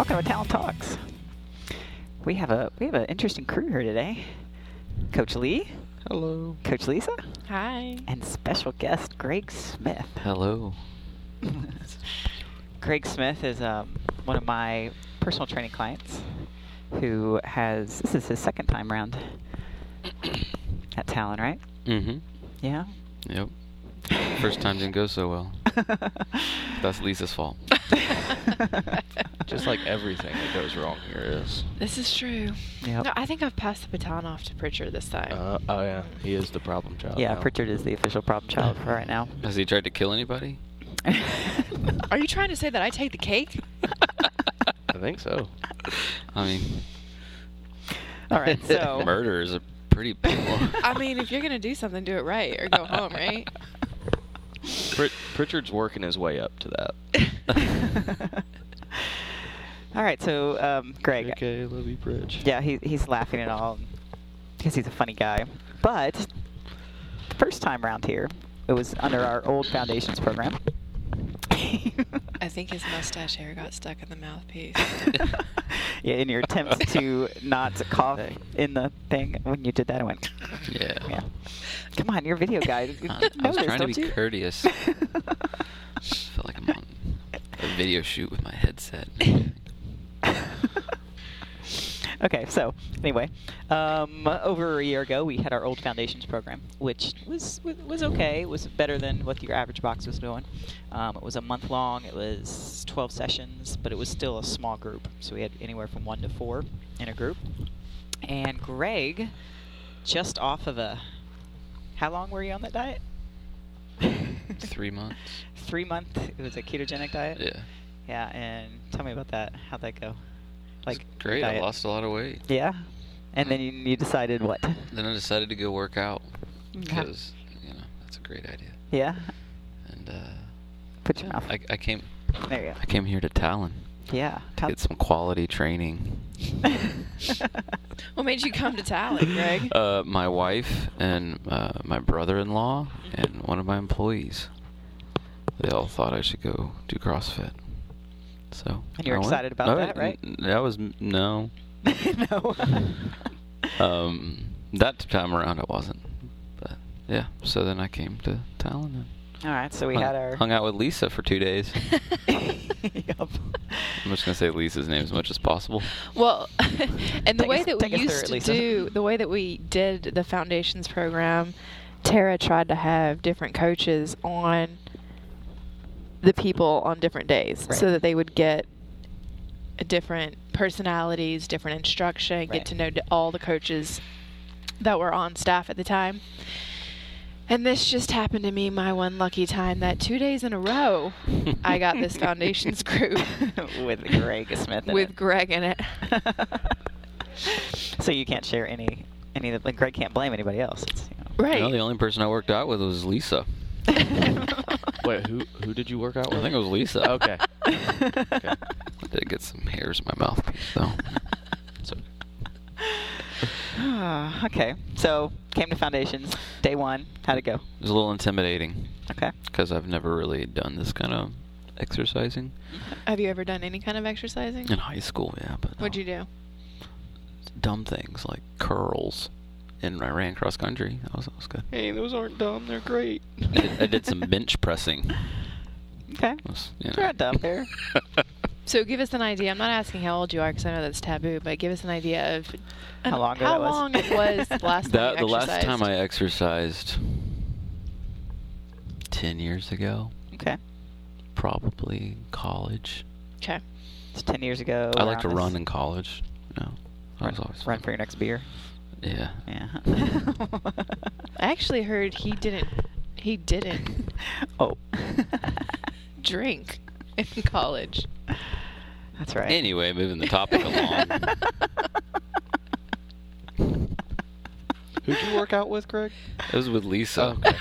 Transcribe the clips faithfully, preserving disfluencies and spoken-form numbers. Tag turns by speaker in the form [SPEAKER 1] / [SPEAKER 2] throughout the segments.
[SPEAKER 1] Welcome to Talent Talks. We have a we have an interesting crew here today. Coach Lee.
[SPEAKER 2] Hello.
[SPEAKER 1] Coach Lisa.
[SPEAKER 3] Hi.
[SPEAKER 1] And special guest Greg Smith.
[SPEAKER 2] Hello.
[SPEAKER 1] Greg Smith is um, one of my personal training clients who has, this is his second time around at Talon, right?
[SPEAKER 2] Mm-hmm.
[SPEAKER 1] Yeah?
[SPEAKER 2] Yep. First time didn't go so well. That's Lisa's fault.
[SPEAKER 4] Just like everything that goes wrong here is.
[SPEAKER 3] This is true.
[SPEAKER 1] Yep.
[SPEAKER 3] No, I think I've passed the baton off to Pritchard this time.
[SPEAKER 4] Uh, oh, yeah. He is the problem child.
[SPEAKER 1] Yeah,
[SPEAKER 4] now.
[SPEAKER 1] Pritchard is the official problem child for right now.
[SPEAKER 2] Has he tried to kill anybody?
[SPEAKER 3] Are you trying to say that I take the cake?
[SPEAKER 4] I think so.
[SPEAKER 2] I mean,
[SPEAKER 1] All right, so.
[SPEAKER 2] murder is a pretty big one.
[SPEAKER 3] I mean, if you're going to do something, do it right or go home, right?
[SPEAKER 4] Prit- Pritchard's working his way up to that.
[SPEAKER 1] All right, so um, Greg.
[SPEAKER 4] Okay, love you, Pritch.
[SPEAKER 1] Yeah, he, he's laughing at all because he's a funny guy. But the first time around here, it was under our old foundations program.
[SPEAKER 3] I think his mustache hair got stuck in the mouthpiece.
[SPEAKER 1] Yeah, in your attempts to not cough in the thing when you did that, I went.
[SPEAKER 2] Yeah.
[SPEAKER 1] Yeah. Come on, you're a video guy. You
[SPEAKER 2] I, I
[SPEAKER 1] know
[SPEAKER 2] was
[SPEAKER 1] this,
[SPEAKER 2] trying to
[SPEAKER 1] don't
[SPEAKER 2] be
[SPEAKER 1] you?
[SPEAKER 2] courteous. I feel like I'm on a video shoot with my headset.
[SPEAKER 1] Okay, so anyway, um, over a year ago, we had our old foundations program, which was was okay. It was better than what your average box was doing. Um, it was a month long. It was twelve sessions, but it was still a small group. So we had anywhere from one to four in a group. And Greg, just off of a, how long were you on that diet?
[SPEAKER 2] Three months.
[SPEAKER 1] Three month. It was a ketogenic diet.
[SPEAKER 2] Yeah.
[SPEAKER 1] Yeah, and tell me about that. How'd that go?
[SPEAKER 2] Like
[SPEAKER 1] Like
[SPEAKER 2] great.
[SPEAKER 1] diet.
[SPEAKER 2] I lost a lot of weight.
[SPEAKER 1] Yeah, and then you, you decided what?
[SPEAKER 2] Then I decided to go work out
[SPEAKER 1] Yeah.
[SPEAKER 2] because you know that's a great idea.
[SPEAKER 1] Yeah.
[SPEAKER 2] And uh,
[SPEAKER 1] Put your
[SPEAKER 2] yeah,
[SPEAKER 1] mouth.
[SPEAKER 2] I, I came.
[SPEAKER 1] There you go.
[SPEAKER 2] I came here to Talon.
[SPEAKER 1] Yeah.
[SPEAKER 2] To get some quality training.
[SPEAKER 3] What made you come to Talon, Greg?
[SPEAKER 2] Uh, my wife and uh, my brother-in-law and one of my employees. They all thought I should go do CrossFit. So.
[SPEAKER 1] And you're
[SPEAKER 2] I went.
[SPEAKER 1] excited about
[SPEAKER 2] No,
[SPEAKER 1] that, right?
[SPEAKER 2] n- That was no.
[SPEAKER 1] No.
[SPEAKER 2] Um, that time around I wasn't, but yeah. So then I came to Talon
[SPEAKER 1] All right, so we
[SPEAKER 2] and
[SPEAKER 1] had
[SPEAKER 2] hung,
[SPEAKER 1] our.
[SPEAKER 2] hung out with Lisa for two days.
[SPEAKER 1] Yup.
[SPEAKER 2] I'm just gonna say Lisa's name as much as possible.
[SPEAKER 3] Well, and the
[SPEAKER 1] Take
[SPEAKER 3] way
[SPEAKER 1] us-
[SPEAKER 3] that we
[SPEAKER 1] take us through
[SPEAKER 3] used
[SPEAKER 1] it,
[SPEAKER 3] to
[SPEAKER 1] Lisa.
[SPEAKER 3] do, the way that we did the foundations program, Tara tried to have different coaches on the people on different days
[SPEAKER 1] Right.
[SPEAKER 3] so that they would get different personalities, different instruction,
[SPEAKER 1] Right.
[SPEAKER 3] get to know d- all the coaches that were on staff at the time. And this just happened to me my one lucky time that two days in a row I got this foundations group
[SPEAKER 1] With Greg Smith. In
[SPEAKER 3] with
[SPEAKER 1] it.
[SPEAKER 3] Greg in it.
[SPEAKER 1] So you can't share any. Any of the, like Greg can't blame anybody else. It's, you know.
[SPEAKER 3] Right.
[SPEAKER 2] No, the only person I worked out with was Lisa.
[SPEAKER 4] Wait, who who did you work out
[SPEAKER 2] I
[SPEAKER 4] with?
[SPEAKER 2] think it was Lisa.
[SPEAKER 4] Okay. Okay.
[SPEAKER 2] I did get some hairs in my mouthpiece though. So
[SPEAKER 1] Okay, so came to foundations. Day one. How'd it go?
[SPEAKER 2] it was a little intimidating
[SPEAKER 1] Okay.
[SPEAKER 2] because I've never really done this kind of exercising
[SPEAKER 3] Have you ever done any kind of exercising?
[SPEAKER 2] in high school. Yeah, but
[SPEAKER 3] What'd
[SPEAKER 2] no.
[SPEAKER 3] you do?
[SPEAKER 2] Dumb things like curls, and I ran cross country. That was that was good.
[SPEAKER 4] Hey, those aren't dumb. They're great.
[SPEAKER 2] I did, I did some bench pressing.
[SPEAKER 1] Okay.
[SPEAKER 2] It was, you
[SPEAKER 1] You're
[SPEAKER 2] know.
[SPEAKER 1] not dumb there.
[SPEAKER 3] So give us an idea. I'm not asking how old you are because I know that's taboo, but give us an idea of
[SPEAKER 1] How long ago
[SPEAKER 3] how
[SPEAKER 1] that was.
[SPEAKER 3] long it was the last time
[SPEAKER 2] That,
[SPEAKER 3] you
[SPEAKER 2] the last
[SPEAKER 3] exercised.
[SPEAKER 2] time I exercised, ten years ago,
[SPEAKER 1] Okay.
[SPEAKER 2] probably college.
[SPEAKER 3] Okay.
[SPEAKER 1] It's ten years ago.
[SPEAKER 2] I like to
[SPEAKER 1] around
[SPEAKER 2] run
[SPEAKER 1] this-
[SPEAKER 2] in college. No, that
[SPEAKER 1] Run,
[SPEAKER 2] was always
[SPEAKER 1] run
[SPEAKER 2] fun.
[SPEAKER 1] for your next beer.
[SPEAKER 2] Yeah.
[SPEAKER 1] Yeah.
[SPEAKER 3] I actually heard he didn't he didn't
[SPEAKER 1] Oh.
[SPEAKER 3] drink in college.
[SPEAKER 1] That's right.
[SPEAKER 2] Anyway, moving the topic along.
[SPEAKER 4] Who'd you work out with, Greg?
[SPEAKER 2] It was with Lisa.
[SPEAKER 4] Okay.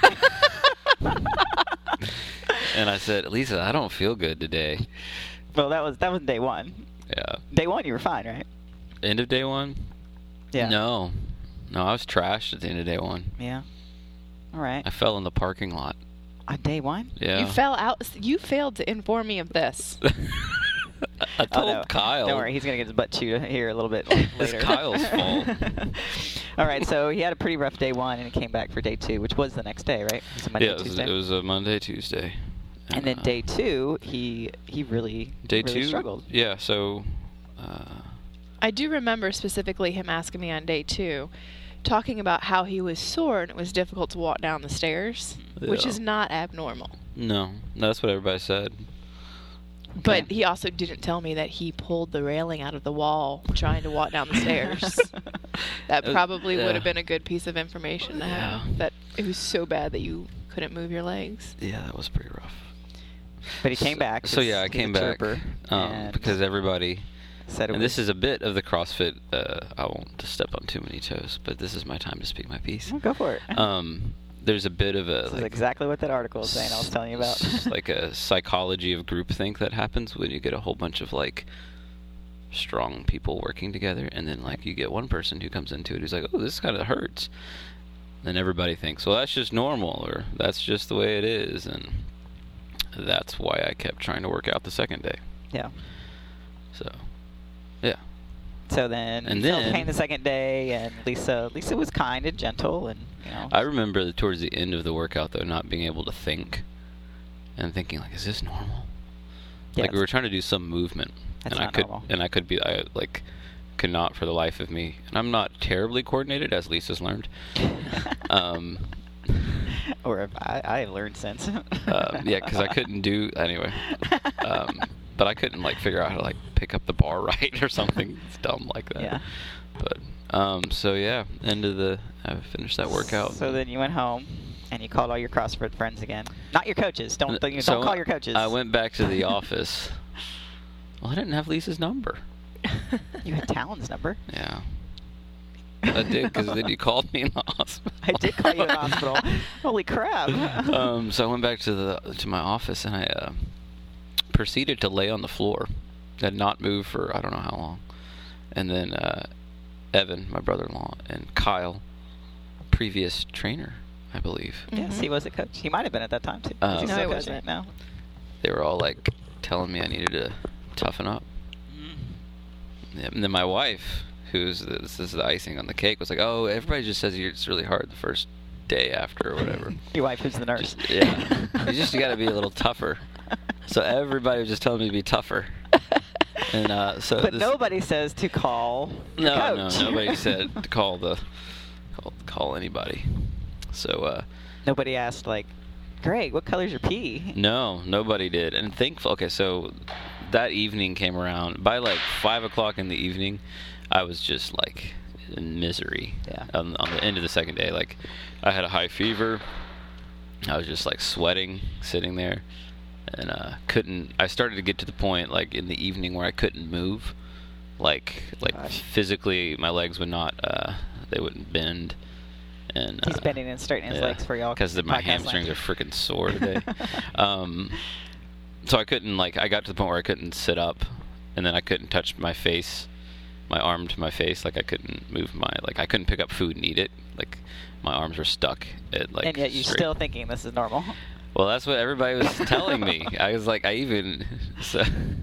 [SPEAKER 2] And I said, Lisa, I don't feel good today.
[SPEAKER 1] Well, that was that was day one.
[SPEAKER 2] Yeah.
[SPEAKER 1] Day one, you were fine, right?
[SPEAKER 2] End of day one?
[SPEAKER 1] Yeah.
[SPEAKER 2] No. No, I was trashed at the end of day one.
[SPEAKER 1] Yeah. All right.
[SPEAKER 2] I fell in the parking lot.
[SPEAKER 1] On day one?
[SPEAKER 2] Yeah.
[SPEAKER 3] You fell out. You failed to inform me of this.
[SPEAKER 2] I
[SPEAKER 1] Oh,
[SPEAKER 2] told
[SPEAKER 1] no.
[SPEAKER 2] Kyle.
[SPEAKER 1] Don't worry, he's gonna get his butt chewed here a little bit later.
[SPEAKER 2] It's Kyle's fault.
[SPEAKER 1] All right, so he had a pretty rough day one, and he came back for day two, which was the next day, right? It was a Monday,
[SPEAKER 2] Yeah, it was,
[SPEAKER 1] Tuesday.
[SPEAKER 2] it was a Monday, Tuesday.
[SPEAKER 1] and then
[SPEAKER 2] uh,
[SPEAKER 1] day two, he he really
[SPEAKER 2] Day
[SPEAKER 1] really
[SPEAKER 2] two
[SPEAKER 1] struggled.
[SPEAKER 2] Yeah, so. Uh,
[SPEAKER 3] I do remember specifically him asking me on day two, talking about how he was sore and it was difficult to walk down the stairs, which
[SPEAKER 2] Yeah.
[SPEAKER 3] is not abnormal.
[SPEAKER 2] no, that's what everybody said.
[SPEAKER 3] But
[SPEAKER 1] Okay.
[SPEAKER 3] he also didn't tell me that he pulled the railing out of the wall trying to walk down the stairs. That
[SPEAKER 2] Uh,
[SPEAKER 3] probably
[SPEAKER 2] yeah.
[SPEAKER 3] would have been a good piece of information to have.
[SPEAKER 2] Yeah.
[SPEAKER 3] That it was so bad that you couldn't move your legs.
[SPEAKER 2] Yeah, that was pretty rough.
[SPEAKER 1] But he came
[SPEAKER 2] So-
[SPEAKER 1] back.
[SPEAKER 2] So
[SPEAKER 1] 'cause
[SPEAKER 2] yeah, I
[SPEAKER 1] he's a
[SPEAKER 2] came back
[SPEAKER 1] chirper,
[SPEAKER 2] um,
[SPEAKER 1] and
[SPEAKER 2] because everybody.
[SPEAKER 1] said it
[SPEAKER 2] And
[SPEAKER 1] was,
[SPEAKER 2] this is a bit of the CrossFit. Uh, I won't to step on too many toes, but this is my time to speak my piece.
[SPEAKER 1] Oh, go for it.
[SPEAKER 2] Um, there's a bit of a
[SPEAKER 1] this
[SPEAKER 2] like,
[SPEAKER 1] is exactly what that article was saying. I was telling you about.
[SPEAKER 2] s- like a psychology of groupthink that happens when you get a whole bunch of like strong people working together, and then like you get one person who comes into it who's like, "Oh, this kind of hurts," then everybody thinks, "Well, that's just normal," or "That's just the way it is," and that's why I kept trying to work out the second day.
[SPEAKER 1] Yeah.
[SPEAKER 2] So, yeah.
[SPEAKER 1] So then,
[SPEAKER 2] And
[SPEAKER 1] he felt
[SPEAKER 2] then-
[SPEAKER 1] pain the second day, and Lisa, Lisa was kind and gentle, and you know.
[SPEAKER 2] I remember that towards the end of the workout, though, not being able to think and thinking like, "Is this normal?"
[SPEAKER 1] Yeah,
[SPEAKER 2] like we
[SPEAKER 1] it's-
[SPEAKER 2] were trying to do some movement,
[SPEAKER 1] That's
[SPEAKER 2] and I
[SPEAKER 1] not
[SPEAKER 2] could,
[SPEAKER 1] normal.
[SPEAKER 2] and I could be, I like, could not for the life of me. And I'm not terribly coordinated, as Lisa's learned. um,
[SPEAKER 1] or if I, I learned since.
[SPEAKER 2] um, yeah, because I couldn't do anyway. Um, but I couldn't like figure out how to like pick up the bar right or something. It's dumb like that.
[SPEAKER 1] Yeah.
[SPEAKER 2] But um, so yeah, end of the, I finished that workout.
[SPEAKER 1] So then you went home, and you called all your CrossFit friends again. Not your coaches. Don't don't,
[SPEAKER 2] So
[SPEAKER 1] don't call your coaches.
[SPEAKER 2] I went back to the office. Well, I didn't have Lisa's number.
[SPEAKER 1] You had Talon's number.
[SPEAKER 2] Yeah. I did, because then you called me in the hospital.
[SPEAKER 1] I did call you in the hospital. Holy crap.
[SPEAKER 2] um, so I went back to the to my office, and I uh, proceeded to lay on the floor and not move for I don't know how long. And then uh, Evan, my brother-in-law, and Kyle, previous trainer, I believe,
[SPEAKER 1] Yes, he was a coach. He might have been at that time too. Was
[SPEAKER 2] Um,
[SPEAKER 1] he
[SPEAKER 2] No,
[SPEAKER 1] still
[SPEAKER 3] he
[SPEAKER 1] coaching?
[SPEAKER 3] wasn't.
[SPEAKER 1] No.
[SPEAKER 2] they were all like telling me I needed to toughen up. Yeah, and then my wife, who's the, this is the icing on the cake, was like, "Oh, everybody just says it's really hard the first day after or whatever."
[SPEAKER 1] Your wife, who's the nurse.
[SPEAKER 2] Just- yeah, you just you got to be a little tougher. So everybody was just telling me to be tougher, and uh, so
[SPEAKER 1] But
[SPEAKER 2] this,
[SPEAKER 1] nobody says to call your
[SPEAKER 2] no,
[SPEAKER 1] coach.
[SPEAKER 2] no, nobody said to call the call, call anybody. So uh,
[SPEAKER 1] Nobody asked, like, Greg, what color's your pee?
[SPEAKER 2] no, nobody did, and thankful. Okay, so that evening came around. By like five o'clock in the evening, I was just like in misery.
[SPEAKER 1] Yeah.
[SPEAKER 2] On, on the end of the second day, like I had a high fever. I was just like sweating, sitting there, and uh, couldn't. I started to get to the point like in the evening where I couldn't move, like like
[SPEAKER 1] Gosh.
[SPEAKER 2] physically, my legs would not. Uh, they wouldn't bend. And
[SPEAKER 1] He's
[SPEAKER 2] uh,
[SPEAKER 1] bending and straightening his legs for y'all.
[SPEAKER 2] because my
[SPEAKER 1] podcast
[SPEAKER 2] hamstrings
[SPEAKER 1] land.
[SPEAKER 2] are freaking sore today. um, so I couldn't like I got to the point where I couldn't sit up, and then I couldn't touch my face, my arm to my face. Like I couldn't move my like I couldn't pick up food and eat it. Like my arms were stuck at like.
[SPEAKER 1] And yet you're
[SPEAKER 2] straight-
[SPEAKER 1] still thinking this is normal.
[SPEAKER 2] Well, that's what everybody was telling me. I was like, I even so.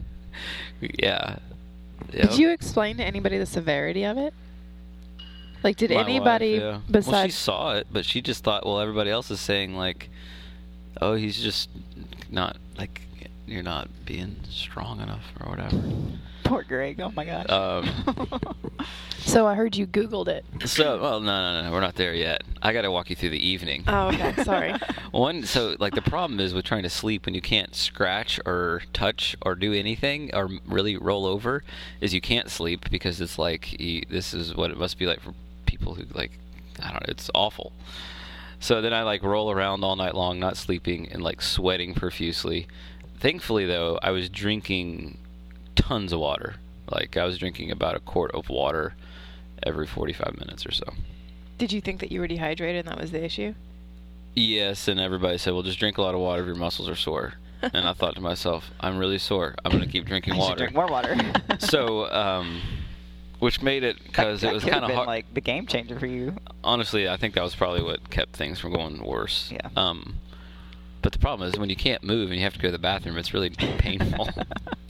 [SPEAKER 2] Yeah.
[SPEAKER 3] Did you explain to anybody the severity of it? Like, did
[SPEAKER 2] My wife,
[SPEAKER 3] anybody
[SPEAKER 2] yeah. Well, she
[SPEAKER 3] besides?
[SPEAKER 2] saw it, but she just thought, well, everybody else is saying like, oh, he's just not like you're not being strong enough or whatever.
[SPEAKER 1] Poor Greg. Oh my gosh.
[SPEAKER 2] Um,
[SPEAKER 3] So I heard you Googled it.
[SPEAKER 2] so, well, no, no, no, we're not there yet. I got to walk you through the evening.
[SPEAKER 3] Oh, okay. Sorry.
[SPEAKER 2] One, so like the problem is with trying to sleep when you can't scratch or touch or do anything or really roll over, is you can't sleep because it's like you, this is what it must be like for people who like I don't know. It's awful. So then I like roll around all night long, not sleeping and like sweating profusely. Thankfully, though, I was drinking tons of water. Like I was drinking about a quart of water every forty-five minutes or so.
[SPEAKER 3] Did you think that you were dehydrated and that was the issue?
[SPEAKER 2] Yes, and everybody said, well, just drink a lot of water if your muscles are sore. And I thought to myself, I'm really sore. I'm going to keep drinking
[SPEAKER 1] I should
[SPEAKER 2] water.
[SPEAKER 1] drink more water.
[SPEAKER 2] So, um, which made it, because
[SPEAKER 1] That-
[SPEAKER 2] it
[SPEAKER 1] that
[SPEAKER 2] was
[SPEAKER 1] could have
[SPEAKER 2] kind of
[SPEAKER 1] been
[SPEAKER 2] hard.
[SPEAKER 1] like the game changer for you.
[SPEAKER 2] Honestly, I think that was probably what kept things from going worse.
[SPEAKER 1] Yeah.
[SPEAKER 2] Um, but the problem is when you can't move and you have to go to the bathroom, it's really painful.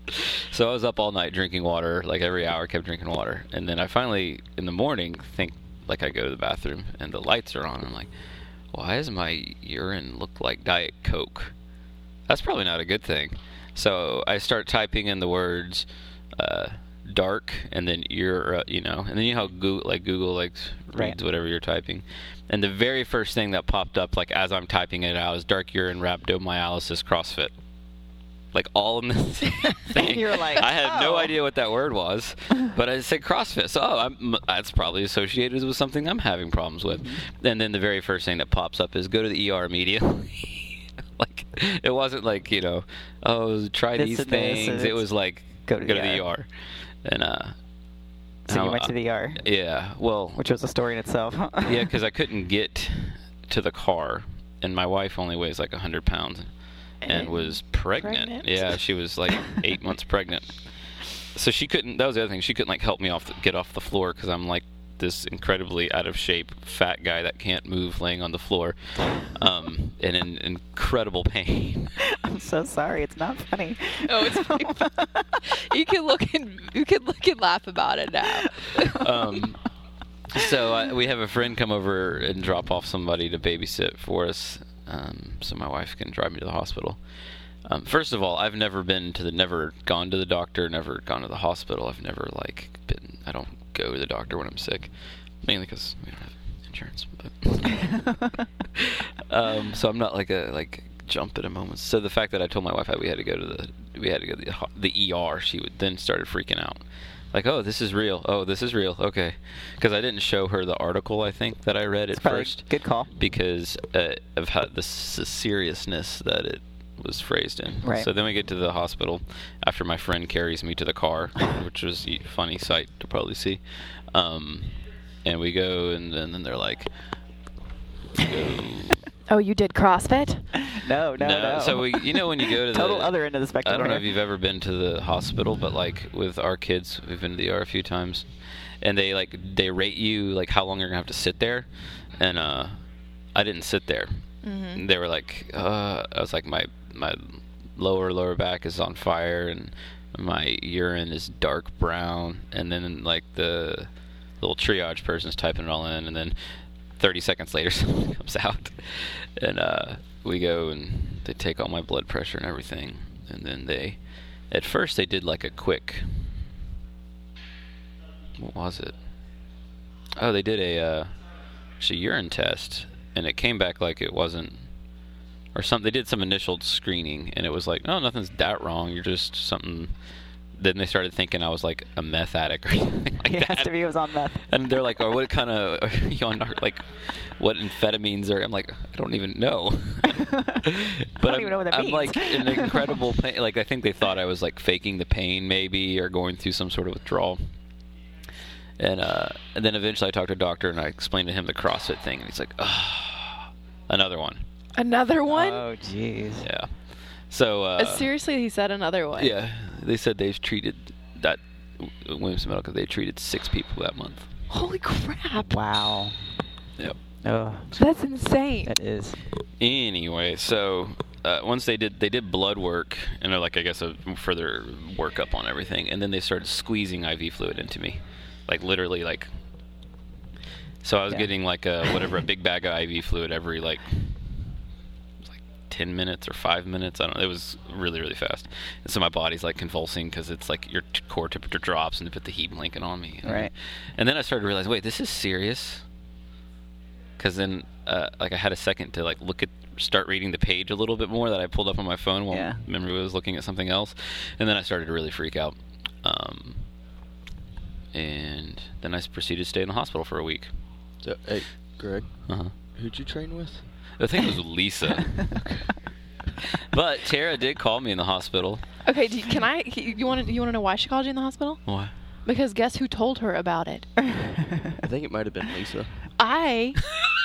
[SPEAKER 2] So I was up all night drinking water, like every hour, kept drinking water, and then I finally, in the morning, think like I go to the bathroom and the lights are on. I'm like, why does my urine look like Diet Coke? That's probably not a good thing. So I start typing in the words uh, dark and then ur, uh, you know, and then you know how Google, like Google like reads
[SPEAKER 1] Right.
[SPEAKER 2] whatever you're typing. And the very first thing that popped up, like as I'm typing it out, is dark urine rhabdomyolysis CrossFit. Like all in this thing.
[SPEAKER 1] You're like,
[SPEAKER 2] I had no
[SPEAKER 1] oh.
[SPEAKER 2] idea what that word was, but I said CrossFit. So oh, I'm, that's probably associated with something I'm having problems with.
[SPEAKER 1] Mm-hmm.
[SPEAKER 2] And then the very first thing that pops up is go to the E R immediately. Like it wasn't like, you know, oh, try
[SPEAKER 1] This
[SPEAKER 2] these
[SPEAKER 1] and this,
[SPEAKER 2] things.
[SPEAKER 1] and
[SPEAKER 2] It
[SPEAKER 1] it's
[SPEAKER 2] was like
[SPEAKER 1] go to
[SPEAKER 2] go
[SPEAKER 1] the
[SPEAKER 2] to the
[SPEAKER 1] E
[SPEAKER 2] E
[SPEAKER 1] R.
[SPEAKER 2] R. And uh
[SPEAKER 1] So
[SPEAKER 2] how-
[SPEAKER 1] you went to the E R,
[SPEAKER 2] yeah, well,
[SPEAKER 1] which was a story in itself.
[SPEAKER 2] yeah, because I couldn't get to the car, and my wife only weighs like one hundred pounds and was pregnant.
[SPEAKER 3] Pregnant?
[SPEAKER 2] Yeah, she was like eight months pregnant. So she couldn't, that was the other thing, she couldn't like help me off the, get off the floor because I'm like this incredibly out of shape fat guy that can't move laying on the floor um, and in incredible pain.
[SPEAKER 1] I'm so sorry. It's not funny.
[SPEAKER 3] Oh, it's funny. You can look and you can look and laugh about it now.
[SPEAKER 2] um, so I, we have a friend come over and drop off somebody to babysit for us, um, so my wife can drive me to the hospital. Um, first of all, I've never been to the, never gone to the doctor, never gone to the hospital. I've never like been. I don't go to the doctor when I'm sick, mainly because we don't have insurance. But um, so I'm not like a like jump at a moment. So the fact that I told my wife that we had to go to the we had to go to the, ho- the E R, she would then started freaking out. Like, oh, this is real. Oh, this is real. Okay, because I didn't show her the article I think that I read
[SPEAKER 1] It's
[SPEAKER 2] at
[SPEAKER 1] probably
[SPEAKER 2] first
[SPEAKER 1] a good call.
[SPEAKER 2] because uh, of how the s- seriousness that it was phrased in.
[SPEAKER 1] Right.
[SPEAKER 2] So then we get to the hospital after my friend carries me to the car, which was a funny sight to probably see. Um, and we go, and then, then they're like, go.
[SPEAKER 3] Oh, you did CrossFit?
[SPEAKER 1] No, no, no.
[SPEAKER 2] So we, you know, when you go to the
[SPEAKER 1] total other end of the spectrum.
[SPEAKER 2] I don't know if
[SPEAKER 1] here.
[SPEAKER 2] you've ever been to the hospital, but like with our kids, we've been to the E R a few times, and they like they rate you like how long you're gonna have to sit there, and uh, I didn't sit there.
[SPEAKER 3] Mm-hmm.
[SPEAKER 2] They were like, uh, I was like my my lower lower back is on fire, and my urine is dark brown, and then like the little triage person's typing it all in, and then thirty seconds later something comes out, and uh, we go and they take all my blood pressure and everything, and then they, at first they did like a quick, what was it? Oh, they did a, uh, a urine test, and it came back like it wasn't, or something. They did some initial screening, and it was like, no, nothing's that wrong. You're just something. Then they started thinking I was like a meth addict or something like
[SPEAKER 1] He
[SPEAKER 2] that.
[SPEAKER 1] has to be. It was on meth.
[SPEAKER 2] And they're like, "Oh, what kind of are you on? nar- Like, what amphetamines are?" I'm like, "I don't even know." but
[SPEAKER 1] don't
[SPEAKER 2] I'm,
[SPEAKER 1] even know what that
[SPEAKER 2] I'm
[SPEAKER 1] means.
[SPEAKER 2] like in incredible pain. Like I think they thought I was like faking the pain, maybe, or going through some sort of withdrawal. And uh, and then eventually I talked to a doctor and I explained to him the CrossFit thing, and he's like, "Ah, another one."
[SPEAKER 3] Another one?
[SPEAKER 1] Oh, jeez.
[SPEAKER 2] Yeah. So uh,
[SPEAKER 3] Uh, seriously, he said another one.
[SPEAKER 2] yeah, they said they've treated that Williamson Medical. They treated six people that month.
[SPEAKER 3] Holy crap.
[SPEAKER 1] Wow.
[SPEAKER 2] Yep.
[SPEAKER 1] Oh,
[SPEAKER 3] That's insane.
[SPEAKER 1] that is.
[SPEAKER 2] Anyway, so uh, once they did, they did blood work and uh, like I guess a further workup on everything, and then they started squeezing I V fluid into me, like literally like. So I was
[SPEAKER 1] Yeah.
[SPEAKER 2] getting like a whatever a big bag of I V fluid every like. It was like ten minutes or five minutes. I don't know. It was really really fast, and so my body's like convulsing because it's like your t- core temperature drops and they put the heat blanket on me. And,
[SPEAKER 1] Right.
[SPEAKER 2] And then I started to realize, wait, this is serious. Because then, uh, like, I had a second to like look at, start reading the page a little bit more that I pulled up on my phone while
[SPEAKER 1] Yeah.
[SPEAKER 2] memory was looking at something else, and then I started to really freak out. Um, and then I proceeded to stay in the hospital for a week.
[SPEAKER 4] So, hey, Greg,
[SPEAKER 2] Uh-huh.
[SPEAKER 4] who'd you train with?
[SPEAKER 2] I think it was with Lisa. But Tara did call me in the hospital.
[SPEAKER 3] Okay, do you, can I? You want to? You want to know why she called you in the hospital?
[SPEAKER 2] Why?
[SPEAKER 3] Because guess who told her about it?
[SPEAKER 4] I think it might have been Lisa.
[SPEAKER 3] I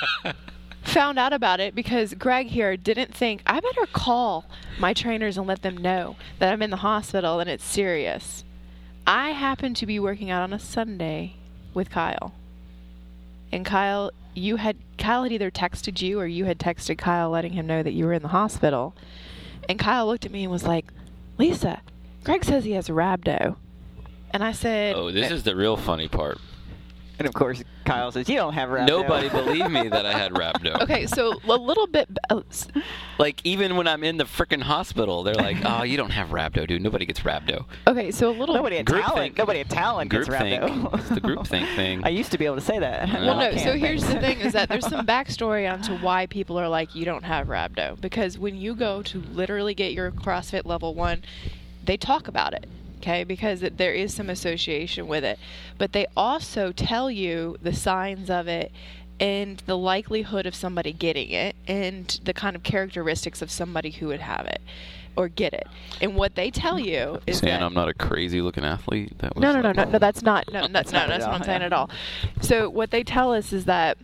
[SPEAKER 3] found out about it because Greg here didn't think I better call my trainers and let them know that I'm in the hospital and it's serious. I happened to be working out on a Sunday with Kyle. And Kyle, you had Kyle had either texted you or you had texted Kyle letting him know that you were in the hospital. And Kyle looked at me and was like, "Lisa, Greg says he has rhabdo. And I said...
[SPEAKER 2] Oh, this is the real funny part.
[SPEAKER 1] And of course, Kyle says, you don't have rhabdo.
[SPEAKER 2] Nobody believed me that I had rhabdo.
[SPEAKER 3] Okay, so a little bit... Uh,
[SPEAKER 2] Like, even when I'm in the freaking hospital, they're like, oh, you don't have rhabdo, dude. Nobody gets rhabdo.
[SPEAKER 3] okay, so a little...
[SPEAKER 1] Nobody at
[SPEAKER 2] Group
[SPEAKER 1] Talent.
[SPEAKER 2] think.
[SPEAKER 1] Nobody at Talent gets
[SPEAKER 2] Groupthink.
[SPEAKER 1] rhabdo.
[SPEAKER 2] It's the groupthink thing.
[SPEAKER 1] I used to be able to say that.
[SPEAKER 2] Well,
[SPEAKER 3] Well,
[SPEAKER 1] Now I
[SPEAKER 3] no, so
[SPEAKER 1] can't,
[SPEAKER 3] here's
[SPEAKER 1] thanks.
[SPEAKER 3] the thing is that there's some backstory onto why people are like, you don't have rhabdo. Because when you go to literally get your CrossFit level one, they talk about it, okay? Because it, there is some association with it. But they also tell you the signs of it and the likelihood of somebody getting it and the kind of characteristics of somebody who would have it or get it. And what they tell you is
[SPEAKER 2] Saying
[SPEAKER 3] that...
[SPEAKER 2] I'm not a crazy looking athlete. That was
[SPEAKER 3] No, no, no,
[SPEAKER 2] like,
[SPEAKER 3] no, no, that's not, no, that's, no,
[SPEAKER 1] not
[SPEAKER 3] that's
[SPEAKER 1] at
[SPEAKER 3] what
[SPEAKER 1] all,
[SPEAKER 3] I'm saying
[SPEAKER 1] yeah.
[SPEAKER 3] at all. So what they tell us is that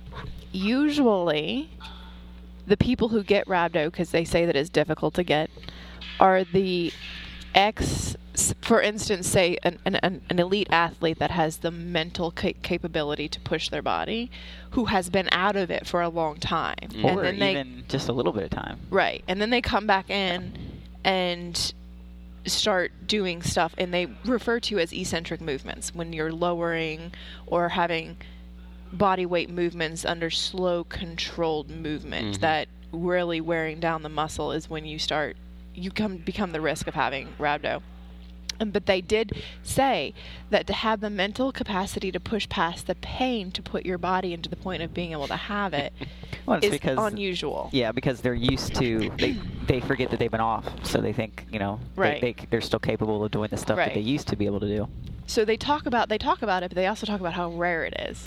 [SPEAKER 3] usually the people who get rhabdo, because they say that it's difficult to get, are the ex, for instance, say an, an, an elite athlete that has the mental ca- capability to push their body, who has been out of it for a long time.
[SPEAKER 2] Mm.
[SPEAKER 1] Or
[SPEAKER 3] And then they,
[SPEAKER 1] even just a little bit of time.
[SPEAKER 3] right, and then they come back in and start doing stuff, and they refer to as eccentric movements when you're lowering or having body weight movements under slow controlled movement.
[SPEAKER 2] Mhm.
[SPEAKER 3] That really wearing down the muscle is when you start you come become the risk of having rhabdo. And, but they did say that to have the mental capacity to push past the pain to put your body into the point of being able to have it
[SPEAKER 1] Well, it's
[SPEAKER 3] is
[SPEAKER 1] because
[SPEAKER 3] unusual.
[SPEAKER 1] Yeah, because they're used to they they forget that they've been off, so they think you know
[SPEAKER 3] Right.
[SPEAKER 1] they, they they're still capable of doing the stuff
[SPEAKER 3] Right.
[SPEAKER 1] that they used to be able to do.
[SPEAKER 3] So they talk about they talk about it, but they also talk about how rare it is.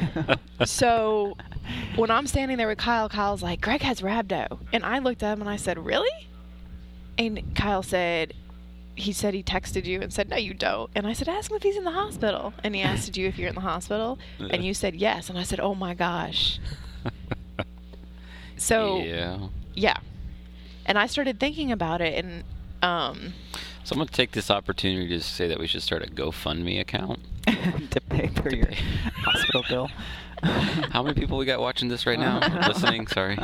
[SPEAKER 3] So when I'm standing there with Kyle, Kyle's like, Greg has rhabdo. And I looked at him and I said, really? And Kyle said, he said he texted you and said, no, you don't. And I said, ask him if he's in the hospital. And he asked you if you're in the hospital. And you said yes. And I said, oh my gosh. So, yeah.
[SPEAKER 2] Yeah.
[SPEAKER 3] And I started thinking about it. And um,
[SPEAKER 2] So I'm going to take this opportunity to say that we should start a GoFundMe account.
[SPEAKER 1] to pay for your hospital bill.
[SPEAKER 2] How many people we got watching this right now? Listening? Sorry.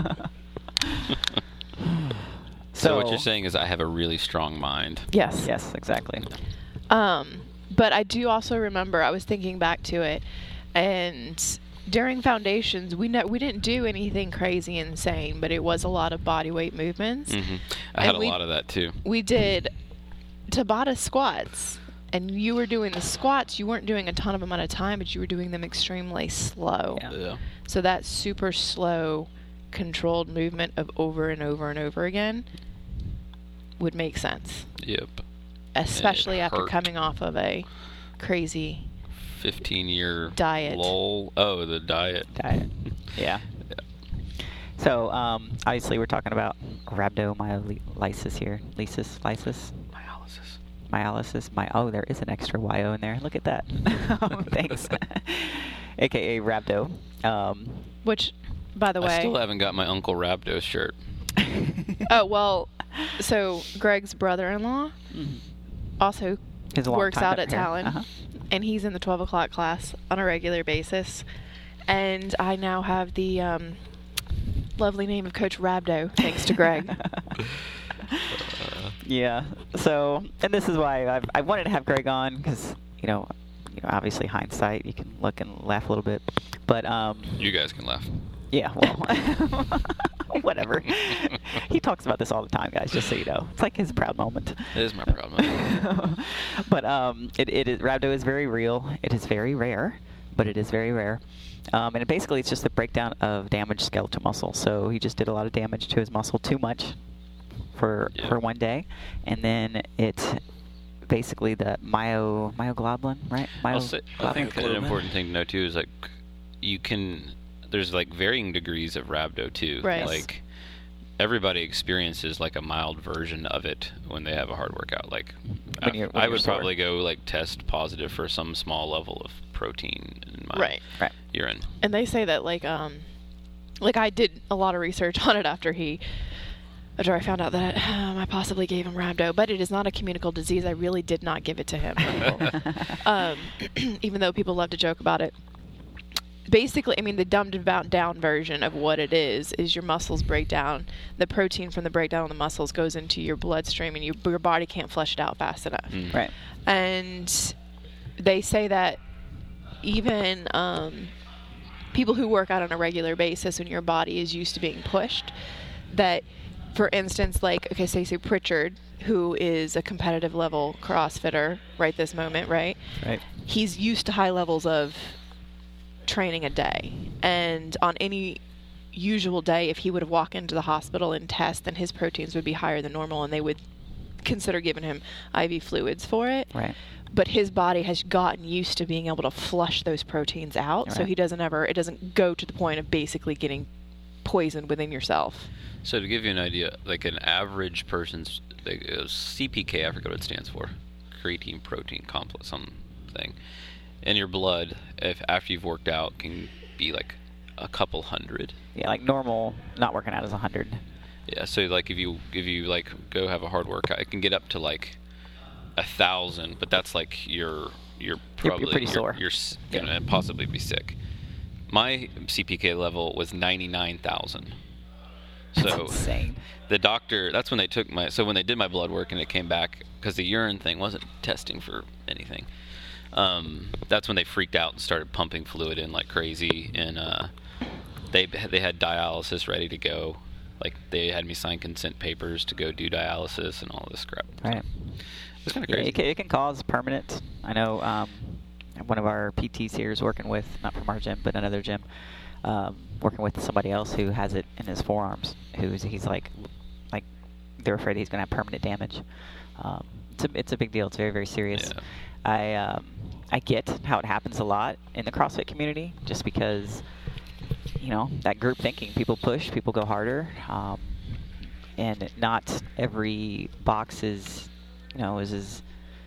[SPEAKER 2] So, what you're saying is I have a really strong mind.
[SPEAKER 3] yes.
[SPEAKER 1] Yes, exactly.
[SPEAKER 3] Um, but I do also remember I was thinking back to it, and during foundations we ne- we didn't do anything crazy insane, but it was a lot of body weight movements.
[SPEAKER 2] hmm I
[SPEAKER 3] And
[SPEAKER 2] had a
[SPEAKER 3] we-
[SPEAKER 2] lot of that too.
[SPEAKER 3] We did Tabata squats, and you were doing the squats. You weren't doing a ton of them at a time, but you were doing them extremely slow.
[SPEAKER 1] Yeah.
[SPEAKER 2] Yeah.
[SPEAKER 3] So that super slow, controlled movement of over and over and over again would make sense,
[SPEAKER 2] Yep.
[SPEAKER 3] especially after
[SPEAKER 2] hurt.
[SPEAKER 3] coming off of a crazy
[SPEAKER 2] fifteen year
[SPEAKER 3] Diet.
[SPEAKER 2] lull. Oh, the diet.
[SPEAKER 1] Diet. Yeah. So um, obviously we're talking about rhabdomyolysis here. Lysis, lysis,
[SPEAKER 2] Dialysis.
[SPEAKER 1] myolysis. My oh, there is an extra Y O in there. Look at that. Oh, thanks. A K A rhabdo. Um,
[SPEAKER 3] Which, by the way,
[SPEAKER 2] I still haven't got my Uncle Rhabdo shirt.
[SPEAKER 3] oh well, so Greg's brother-in-law
[SPEAKER 1] Mhm.
[SPEAKER 3] also
[SPEAKER 1] He's a long
[SPEAKER 3] works
[SPEAKER 1] time
[SPEAKER 3] out
[SPEAKER 1] up
[SPEAKER 3] at
[SPEAKER 1] here.
[SPEAKER 3] Talon,
[SPEAKER 1] Uh-huh.
[SPEAKER 3] and he's in the twelve o'clock class on a regular basis. And I now have the um, lovely name of Coach Rhabdo, thanks to Greg.
[SPEAKER 1] Yeah. So, and this is why I've, I wanted to have Greg on because you know, you know, obviously hindsight, you can look and laugh a little bit, but um,
[SPEAKER 2] You guys can laugh.
[SPEAKER 1] yeah, well, whatever. He talks about this all the time, guys. Just so you know, it's like his proud moment.
[SPEAKER 2] It is my problem.
[SPEAKER 1] But um, it, it is rhabdo is very real. It is very rare, but it is very rare. Um, and it basically, it's just the breakdown of damaged skeletal muscle. So he just did a lot of damage to his muscle, too much for
[SPEAKER 2] Yeah.
[SPEAKER 1] for one day, and then it basically the myo myoglobulin, right?
[SPEAKER 2] I'll say, I think an
[SPEAKER 1] Myoglobulin.
[SPEAKER 2] important thing to know too is like you can. There's like varying degrees of rhabdo too.
[SPEAKER 3] Right.
[SPEAKER 2] Like everybody experiences like a mild version of it when they have a hard workout. Like
[SPEAKER 1] When
[SPEAKER 2] I-
[SPEAKER 1] you're- when
[SPEAKER 2] I
[SPEAKER 1] you're
[SPEAKER 2] would
[SPEAKER 1] sore.
[SPEAKER 2] probably go like test positive for some small level of protein in my
[SPEAKER 3] Right.
[SPEAKER 1] Right.
[SPEAKER 2] urine.
[SPEAKER 3] And they say that, like, um, like I did a lot of research on it after he, after I found out that um, I possibly gave him rhabdo, but it is not a communicable disease. I really did not give it to him, people. um, even though people love to joke about it. basically, I mean, the dumbed about down version of what it is is your muscles break down. The protein from the breakdown of the muscles goes into your bloodstream, and you, your body can't flush it out fast enough.
[SPEAKER 2] Mm.
[SPEAKER 1] Right.
[SPEAKER 3] And they say that even um, people who work out on a regular basis, when your body is used to being pushed, that, for instance, like, okay, say, say Pritchard, who is a competitive level CrossFitter right this moment, right?
[SPEAKER 1] Right.
[SPEAKER 3] He's used to high levels of training a day. And on any usual day, if he would have walked into the hospital and test, then his proteins would be higher than normal, and they would consider giving him I V fluids for it.
[SPEAKER 1] Right.
[SPEAKER 3] But his body has gotten used to being able to flush those proteins out, so
[SPEAKER 1] Right.
[SPEAKER 3] he doesn't ever, it doesn't go to the point of basically getting poisoned within yourself.
[SPEAKER 2] So to give you an idea, like an average person's like, uh, C P K, I forget what it stands for, creatine protein complex, something, in your blood, if after you've worked out, can be like a couple hundred.
[SPEAKER 1] Yeah, like normal, not working out is one hundred.
[SPEAKER 2] Yeah, so like if you if you like go have a hard workout, it can get up to like a thousand, but that's like you're you're probably
[SPEAKER 1] you're pretty
[SPEAKER 2] you're,
[SPEAKER 1] sore.
[SPEAKER 2] You're s- gonna possibly be sick. My C P K level was ninety-nine thousand.
[SPEAKER 1] That's
[SPEAKER 2] So
[SPEAKER 1] insane.
[SPEAKER 2] the doctor, that's when they took my, so when they did my blood work and it came back, because the urine thing wasn't testing for anything, um, that's when they freaked out and started pumping fluid in like crazy, and uh, they they had dialysis ready to go. Like, they had me sign consent papers to go do dialysis and all this crap.
[SPEAKER 1] Right.
[SPEAKER 2] It's kind of
[SPEAKER 1] Yeah,
[SPEAKER 2] crazy.
[SPEAKER 1] it, can, it can cause permanent. I know um, one of our P Ts here is working with, not from our gym, but another gym, um, working with somebody else who has it in his forearms. Who's he's like, like they're afraid he's going to have permanent damage. Um, it's a it's a big deal. It's very very serious.
[SPEAKER 2] Yeah.
[SPEAKER 1] I um, I get how it happens a lot in the CrossFit community, just because, you know, that group thinking. People push, people go harder, um, and not every box is, you know, is as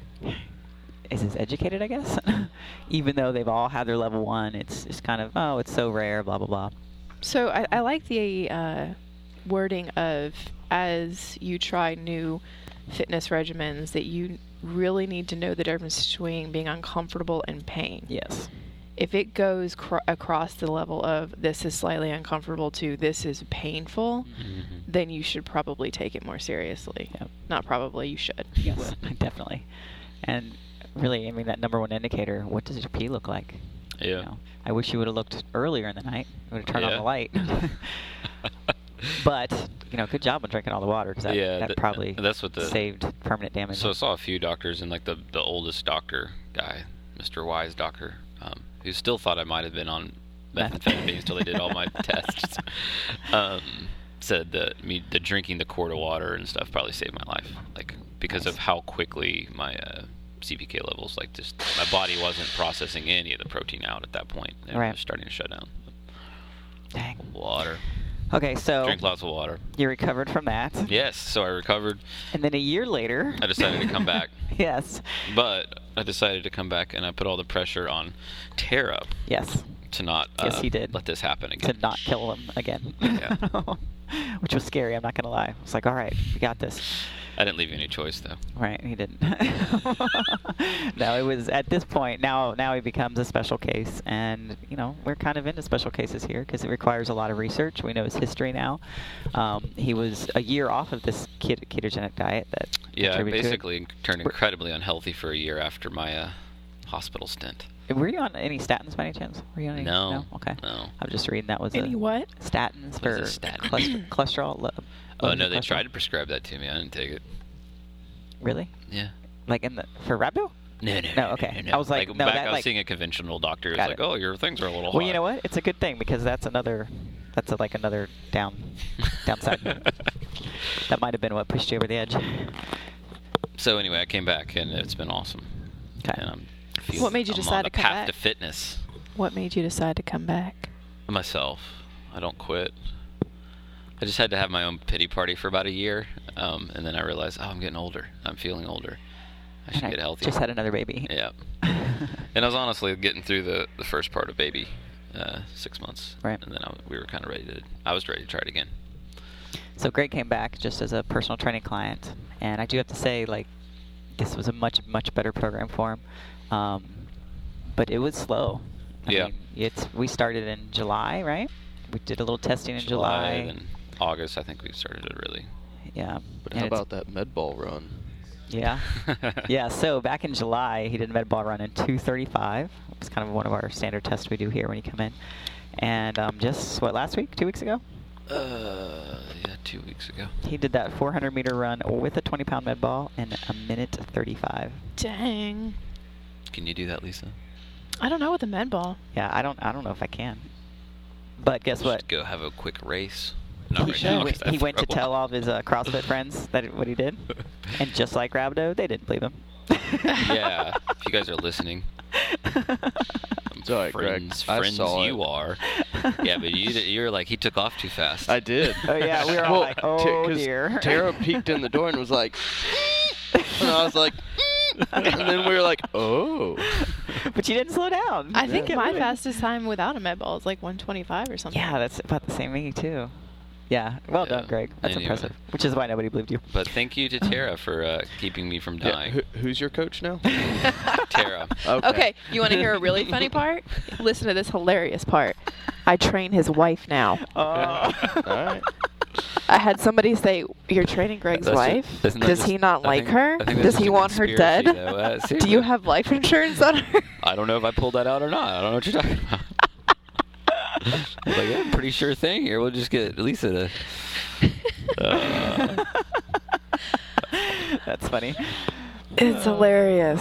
[SPEAKER 1] is as educated, I guess. Even though they've all had their level one, it's just kind of, oh, it's so rare, blah blah blah.
[SPEAKER 3] So I, I like the uh, wording of, as you try new fitness regimens, that you really need to know the difference between being uncomfortable and pain.
[SPEAKER 1] Yes.
[SPEAKER 3] If it goes cr- across the level of this is slightly uncomfortable to this is painful,
[SPEAKER 2] Mhm.
[SPEAKER 3] then you should probably take it more seriously.
[SPEAKER 1] Yep.
[SPEAKER 3] Not probably, you should.
[SPEAKER 1] Yes, definitely. And really, I mean, that number one indicator, what does your pee look like?
[SPEAKER 2] Yeah.
[SPEAKER 1] You know, I wish you would have looked earlier in the night. You would have turned on
[SPEAKER 2] Yeah.
[SPEAKER 1] the light. But, you know, good job on drinking all the water, because that,
[SPEAKER 2] Yeah,
[SPEAKER 1] that
[SPEAKER 2] th-
[SPEAKER 1] probably
[SPEAKER 2] that's what the-
[SPEAKER 1] saved permanent damage.
[SPEAKER 2] So I saw a few doctors, and like the the oldest doctor guy, Mister Wise doctor, um, who still thought I might have been on methamphetamine until they did all my tests. Um, said that me the drinking the quart of water and stuff probably saved my life, like because
[SPEAKER 1] Nice.
[SPEAKER 2] of how quickly my uh, C P K levels, like just my body wasn't processing any of the protein out at that point. It
[SPEAKER 1] Right.
[SPEAKER 2] was starting to shut down.
[SPEAKER 1] Dang.
[SPEAKER 2] Water.
[SPEAKER 1] Okay, so
[SPEAKER 2] Drink lots of water.
[SPEAKER 1] you recovered from that.
[SPEAKER 2] Yes, so I recovered.
[SPEAKER 1] And then a year later...
[SPEAKER 2] I decided to come back.
[SPEAKER 1] Yes.
[SPEAKER 2] But I decided to come back, and I put all the pressure on Tara
[SPEAKER 1] Yes.
[SPEAKER 2] to not uh,
[SPEAKER 1] Yes, he did.
[SPEAKER 2] let this happen again.
[SPEAKER 1] To not kill him again.
[SPEAKER 2] Yeah.
[SPEAKER 1] Which was scary, I'm not going to lie. I was like, all right, we got this.
[SPEAKER 2] I didn't leave you any choice, though.
[SPEAKER 1] Right, he didn't. No, it was at this point, now now he becomes a special case, and, you know, we're kind of into special cases here because it requires a lot of research. We know his history now. Um, he was a year off of this ket- ketogenic diet that
[SPEAKER 2] Yeah, I
[SPEAKER 1] contributed to it.
[SPEAKER 2] basically turned incredibly unhealthy for a year after my uh, hospital stint.
[SPEAKER 1] Were you on any statins by any chance? Were you on any?
[SPEAKER 2] No.
[SPEAKER 1] Okay.
[SPEAKER 2] No.
[SPEAKER 1] I was just reading that was
[SPEAKER 3] Any
[SPEAKER 1] a
[SPEAKER 3] what?
[SPEAKER 1] statins
[SPEAKER 2] What
[SPEAKER 1] for
[SPEAKER 2] is a statin?
[SPEAKER 1] cholest- cholesterol. lo-
[SPEAKER 2] Oh,
[SPEAKER 1] low
[SPEAKER 2] no, they
[SPEAKER 1] cholesterol.
[SPEAKER 2] tried to prescribe that to me. I didn't take it.
[SPEAKER 1] Really?
[SPEAKER 2] Yeah.
[SPEAKER 1] Like in the for Rhabdo?
[SPEAKER 2] No, no,
[SPEAKER 1] No, okay. I was like, no,
[SPEAKER 2] back
[SPEAKER 1] that,
[SPEAKER 2] I was
[SPEAKER 1] like-
[SPEAKER 2] seeing a conventional doctor. It's
[SPEAKER 1] Got
[SPEAKER 2] like,
[SPEAKER 1] it.
[SPEAKER 2] oh, your things are a little
[SPEAKER 1] Well,
[SPEAKER 2] high.
[SPEAKER 1] you know what? It's a good thing because that's another, that's a, like another down, downside. That might have been what pushed you over the edge.
[SPEAKER 2] So anyway, I came back, and it's been awesome.
[SPEAKER 1] Okay.
[SPEAKER 2] And I'm feeling,
[SPEAKER 3] What made you
[SPEAKER 2] I'm
[SPEAKER 3] decide
[SPEAKER 2] on
[SPEAKER 3] to
[SPEAKER 2] the
[SPEAKER 3] come
[SPEAKER 2] path
[SPEAKER 3] back?
[SPEAKER 2] to fitness.
[SPEAKER 3] What made you decide to come back?
[SPEAKER 2] Myself. I don't quit. I just had to have my own pity party for about a year, um, and then I realized, oh, I'm getting older. I'm feeling older. I should
[SPEAKER 1] And
[SPEAKER 2] get
[SPEAKER 1] I
[SPEAKER 2] healthy.
[SPEAKER 1] Just had another baby.
[SPEAKER 2] Yeah. And I was honestly getting through the, the first part of baby, uh, six months.
[SPEAKER 1] Right.
[SPEAKER 2] And then I, we were kind of ready to, I was ready to try it again.
[SPEAKER 1] So Greg came back just as a personal training client, and I do have to say, like, this was a much, much better program for him. Um, but it was slow. I
[SPEAKER 2] Yeah.
[SPEAKER 1] mean, it's we started in July, right? We did a little testing in July.
[SPEAKER 2] and then August, I think we started it really.
[SPEAKER 1] Yeah.
[SPEAKER 4] But
[SPEAKER 1] And
[SPEAKER 4] how
[SPEAKER 1] it's-
[SPEAKER 4] about that med ball run?
[SPEAKER 1] Yeah. Yeah, so back in July, he did a med ball run in two thirty-five. It's kind of one of our standard tests we do here when you come in. And um, just, what, last week? Two weeks ago?
[SPEAKER 2] Uh, yeah, two weeks ago.
[SPEAKER 1] He did that four hundred meter run with a twenty pound med ball in a minute thirty-five.
[SPEAKER 3] Dang.
[SPEAKER 2] Can you do that, Lisa?
[SPEAKER 3] I don't know with the med ball.
[SPEAKER 1] Yeah, I don't I don't know if I can. But guess
[SPEAKER 2] Just
[SPEAKER 1] what?
[SPEAKER 2] go have a quick race. Not
[SPEAKER 1] He,
[SPEAKER 2] right
[SPEAKER 1] he
[SPEAKER 2] now,
[SPEAKER 1] went,
[SPEAKER 2] 'cause I
[SPEAKER 1] he went to
[SPEAKER 2] throw
[SPEAKER 1] tell
[SPEAKER 2] up.
[SPEAKER 1] all of his uh, CrossFit friends that what he did. And just like Rabideau, they didn't believe him.
[SPEAKER 2] Yeah, if you guys are listening.
[SPEAKER 4] It's all right, Greg.
[SPEAKER 2] friends,
[SPEAKER 4] I
[SPEAKER 2] friends
[SPEAKER 4] saw
[SPEAKER 2] you
[SPEAKER 4] it.
[SPEAKER 2] are. Yeah, but you, you're like, he took off too fast.
[SPEAKER 4] I did.
[SPEAKER 1] Oh, yeah, we were all
[SPEAKER 4] Well,
[SPEAKER 1] like, oh,
[SPEAKER 4] T- 'cause
[SPEAKER 1] dear.
[SPEAKER 4] Tara peeked in the door and was like, and I was like, and then we were like, oh.
[SPEAKER 1] But you didn't slow down.
[SPEAKER 3] I think
[SPEAKER 1] Yeah.
[SPEAKER 3] my fastest time without a med ball is like one twenty-five or something.
[SPEAKER 1] Yeah, that's about the same me too. Yeah, well
[SPEAKER 2] Yeah.
[SPEAKER 1] done, Greg. That's
[SPEAKER 2] Anyway.
[SPEAKER 1] impressive. Which is why nobody believed you.
[SPEAKER 2] But thank you to Tara for uh, keeping me from
[SPEAKER 4] Yeah,
[SPEAKER 2] dying.
[SPEAKER 4] who, who's your coach now?
[SPEAKER 2] Tara.
[SPEAKER 4] Okay.
[SPEAKER 3] Okay, you want to hear a really funny part? Listen to this hilarious part. I train his wife now.
[SPEAKER 1] Oh.
[SPEAKER 4] All right.
[SPEAKER 3] I had somebody say, "You're training Greg's
[SPEAKER 2] That's
[SPEAKER 3] wife.
[SPEAKER 2] ju- isn't that
[SPEAKER 3] Does
[SPEAKER 2] just-
[SPEAKER 3] he not
[SPEAKER 2] I
[SPEAKER 3] like
[SPEAKER 2] think-
[SPEAKER 3] her?
[SPEAKER 2] I think that's
[SPEAKER 3] Does
[SPEAKER 2] just
[SPEAKER 3] he
[SPEAKER 2] a
[SPEAKER 3] want her dead?
[SPEAKER 2] conspiracy, though. Uh,
[SPEAKER 3] Do you
[SPEAKER 2] seriously.
[SPEAKER 3] have life insurance on her?"
[SPEAKER 2] I don't know if I pulled that out or not. I don't know what you're talking about. I was like, yeah, pretty sure thing here. We'll just get Lisa to. Uh,
[SPEAKER 1] That's funny.
[SPEAKER 3] It's hilarious.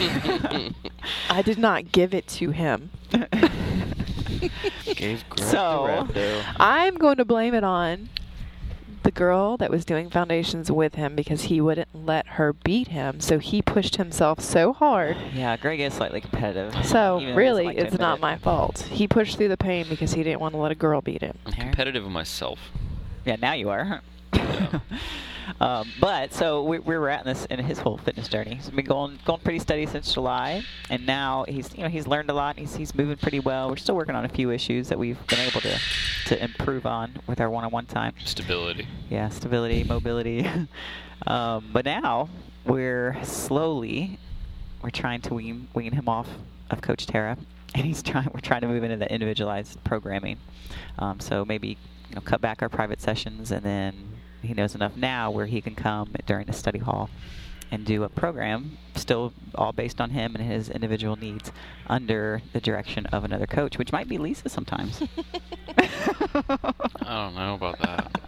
[SPEAKER 3] I did not give it to him.
[SPEAKER 4] Gave Greg
[SPEAKER 1] So-
[SPEAKER 4] the rhabdo.
[SPEAKER 3] I'm going to blame it on the girl that was doing foundations with him because he wouldn't let her beat him. So he pushed himself so hard.
[SPEAKER 1] Yeah, Greg is slightly competitive.
[SPEAKER 3] So
[SPEAKER 1] even though he
[SPEAKER 3] really,
[SPEAKER 1] doesn't like to
[SPEAKER 3] it's
[SPEAKER 1] admit
[SPEAKER 3] not
[SPEAKER 1] it.
[SPEAKER 3] my fault. He pushed through the pain because he didn't want to let a girl beat him.
[SPEAKER 2] I'm competitive with myself.
[SPEAKER 1] Yeah, now you are.
[SPEAKER 2] Yeah.
[SPEAKER 1] um, but so we, we were at in this in his whole fitness journey. He's been going going pretty steady since July, and now he's you know he's learned a lot. He's he's moving pretty well. We're still working on a few issues that we've been able to to improve on with our one-on-one time.
[SPEAKER 2] Stability.
[SPEAKER 1] Yeah, stability, mobility. um, but now we're slowly we're trying to wean wean him off of Coach Tara, and he's trying we're trying to move into the individualized programming. Um, so maybe you know cut back our private sessions, and then he knows enough now where he can come during the study hall and do a program still all based on him and his individual needs under the direction of another coach, which might be Lisa sometimes.
[SPEAKER 2] I don't know about that.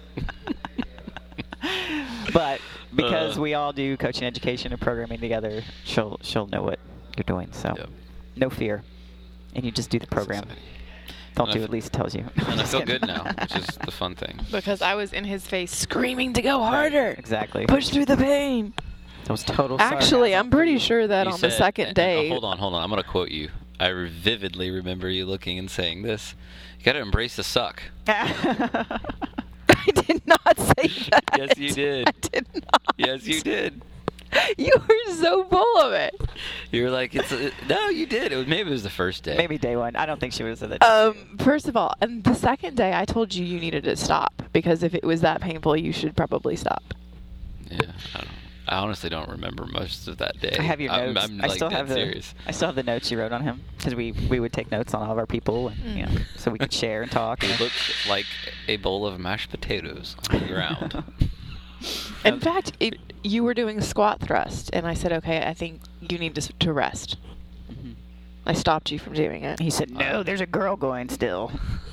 [SPEAKER 1] But because
[SPEAKER 2] Uh.
[SPEAKER 1] we all do coaching, education, and programming together, she'll she'll know what you're doing. So
[SPEAKER 2] Yep.
[SPEAKER 1] no fear, and you just do the program.
[SPEAKER 2] Exciting.
[SPEAKER 1] Don't
[SPEAKER 2] And
[SPEAKER 1] do
[SPEAKER 2] I
[SPEAKER 1] what
[SPEAKER 2] f-
[SPEAKER 1] Lisa tells you.
[SPEAKER 2] And I
[SPEAKER 1] Just
[SPEAKER 2] feel
[SPEAKER 1] kidding.
[SPEAKER 2] good now, which is the fun thing.
[SPEAKER 3] Because I was in his face screaming to go
[SPEAKER 1] Right,
[SPEAKER 3] harder.
[SPEAKER 1] exactly.
[SPEAKER 3] Push through the pain.
[SPEAKER 1] That was total.
[SPEAKER 3] Actually,
[SPEAKER 1] sarcasm
[SPEAKER 3] I'm
[SPEAKER 1] for
[SPEAKER 3] pretty
[SPEAKER 1] you.
[SPEAKER 3] sure that
[SPEAKER 2] You
[SPEAKER 3] on the
[SPEAKER 2] said-
[SPEAKER 3] second
[SPEAKER 2] and- and-
[SPEAKER 3] day.
[SPEAKER 2] oh, hold on, hold on. I'm going to quote you. I re- vividly remember you looking and saying this. You got to embrace the suck.
[SPEAKER 3] I did not say that.
[SPEAKER 2] Yes, you did.
[SPEAKER 3] I did not.
[SPEAKER 2] Yes, you did.
[SPEAKER 3] You were so full of it.
[SPEAKER 2] You were like, it's a, no, you did. It was maybe it was the first day.
[SPEAKER 1] Maybe day one. I don't think she was at that.
[SPEAKER 3] Um, first of all, and the second day, I told you you needed to stop because if it was that painful, you should probably stop.
[SPEAKER 2] Yeah, I, don't, I honestly don't remember most of that day.
[SPEAKER 1] I have your
[SPEAKER 2] I'm,
[SPEAKER 1] notes.
[SPEAKER 2] I'm,
[SPEAKER 1] I
[SPEAKER 2] like,
[SPEAKER 1] still
[SPEAKER 2] dead
[SPEAKER 1] have the.
[SPEAKER 2] serious.
[SPEAKER 1] I still have the notes you wrote on him because we we would take notes on all of our people, and you know, so we could share and talk.
[SPEAKER 2] He
[SPEAKER 1] and-
[SPEAKER 2] looked like a bowl of mashed potatoes on the ground.
[SPEAKER 3] In fact, it, you were doing a squat thrust, and I said, okay, I think you need to, s- to rest.
[SPEAKER 1] Mhm.
[SPEAKER 3] I stopped you from doing it.
[SPEAKER 1] He said, "No, there's a girl going still."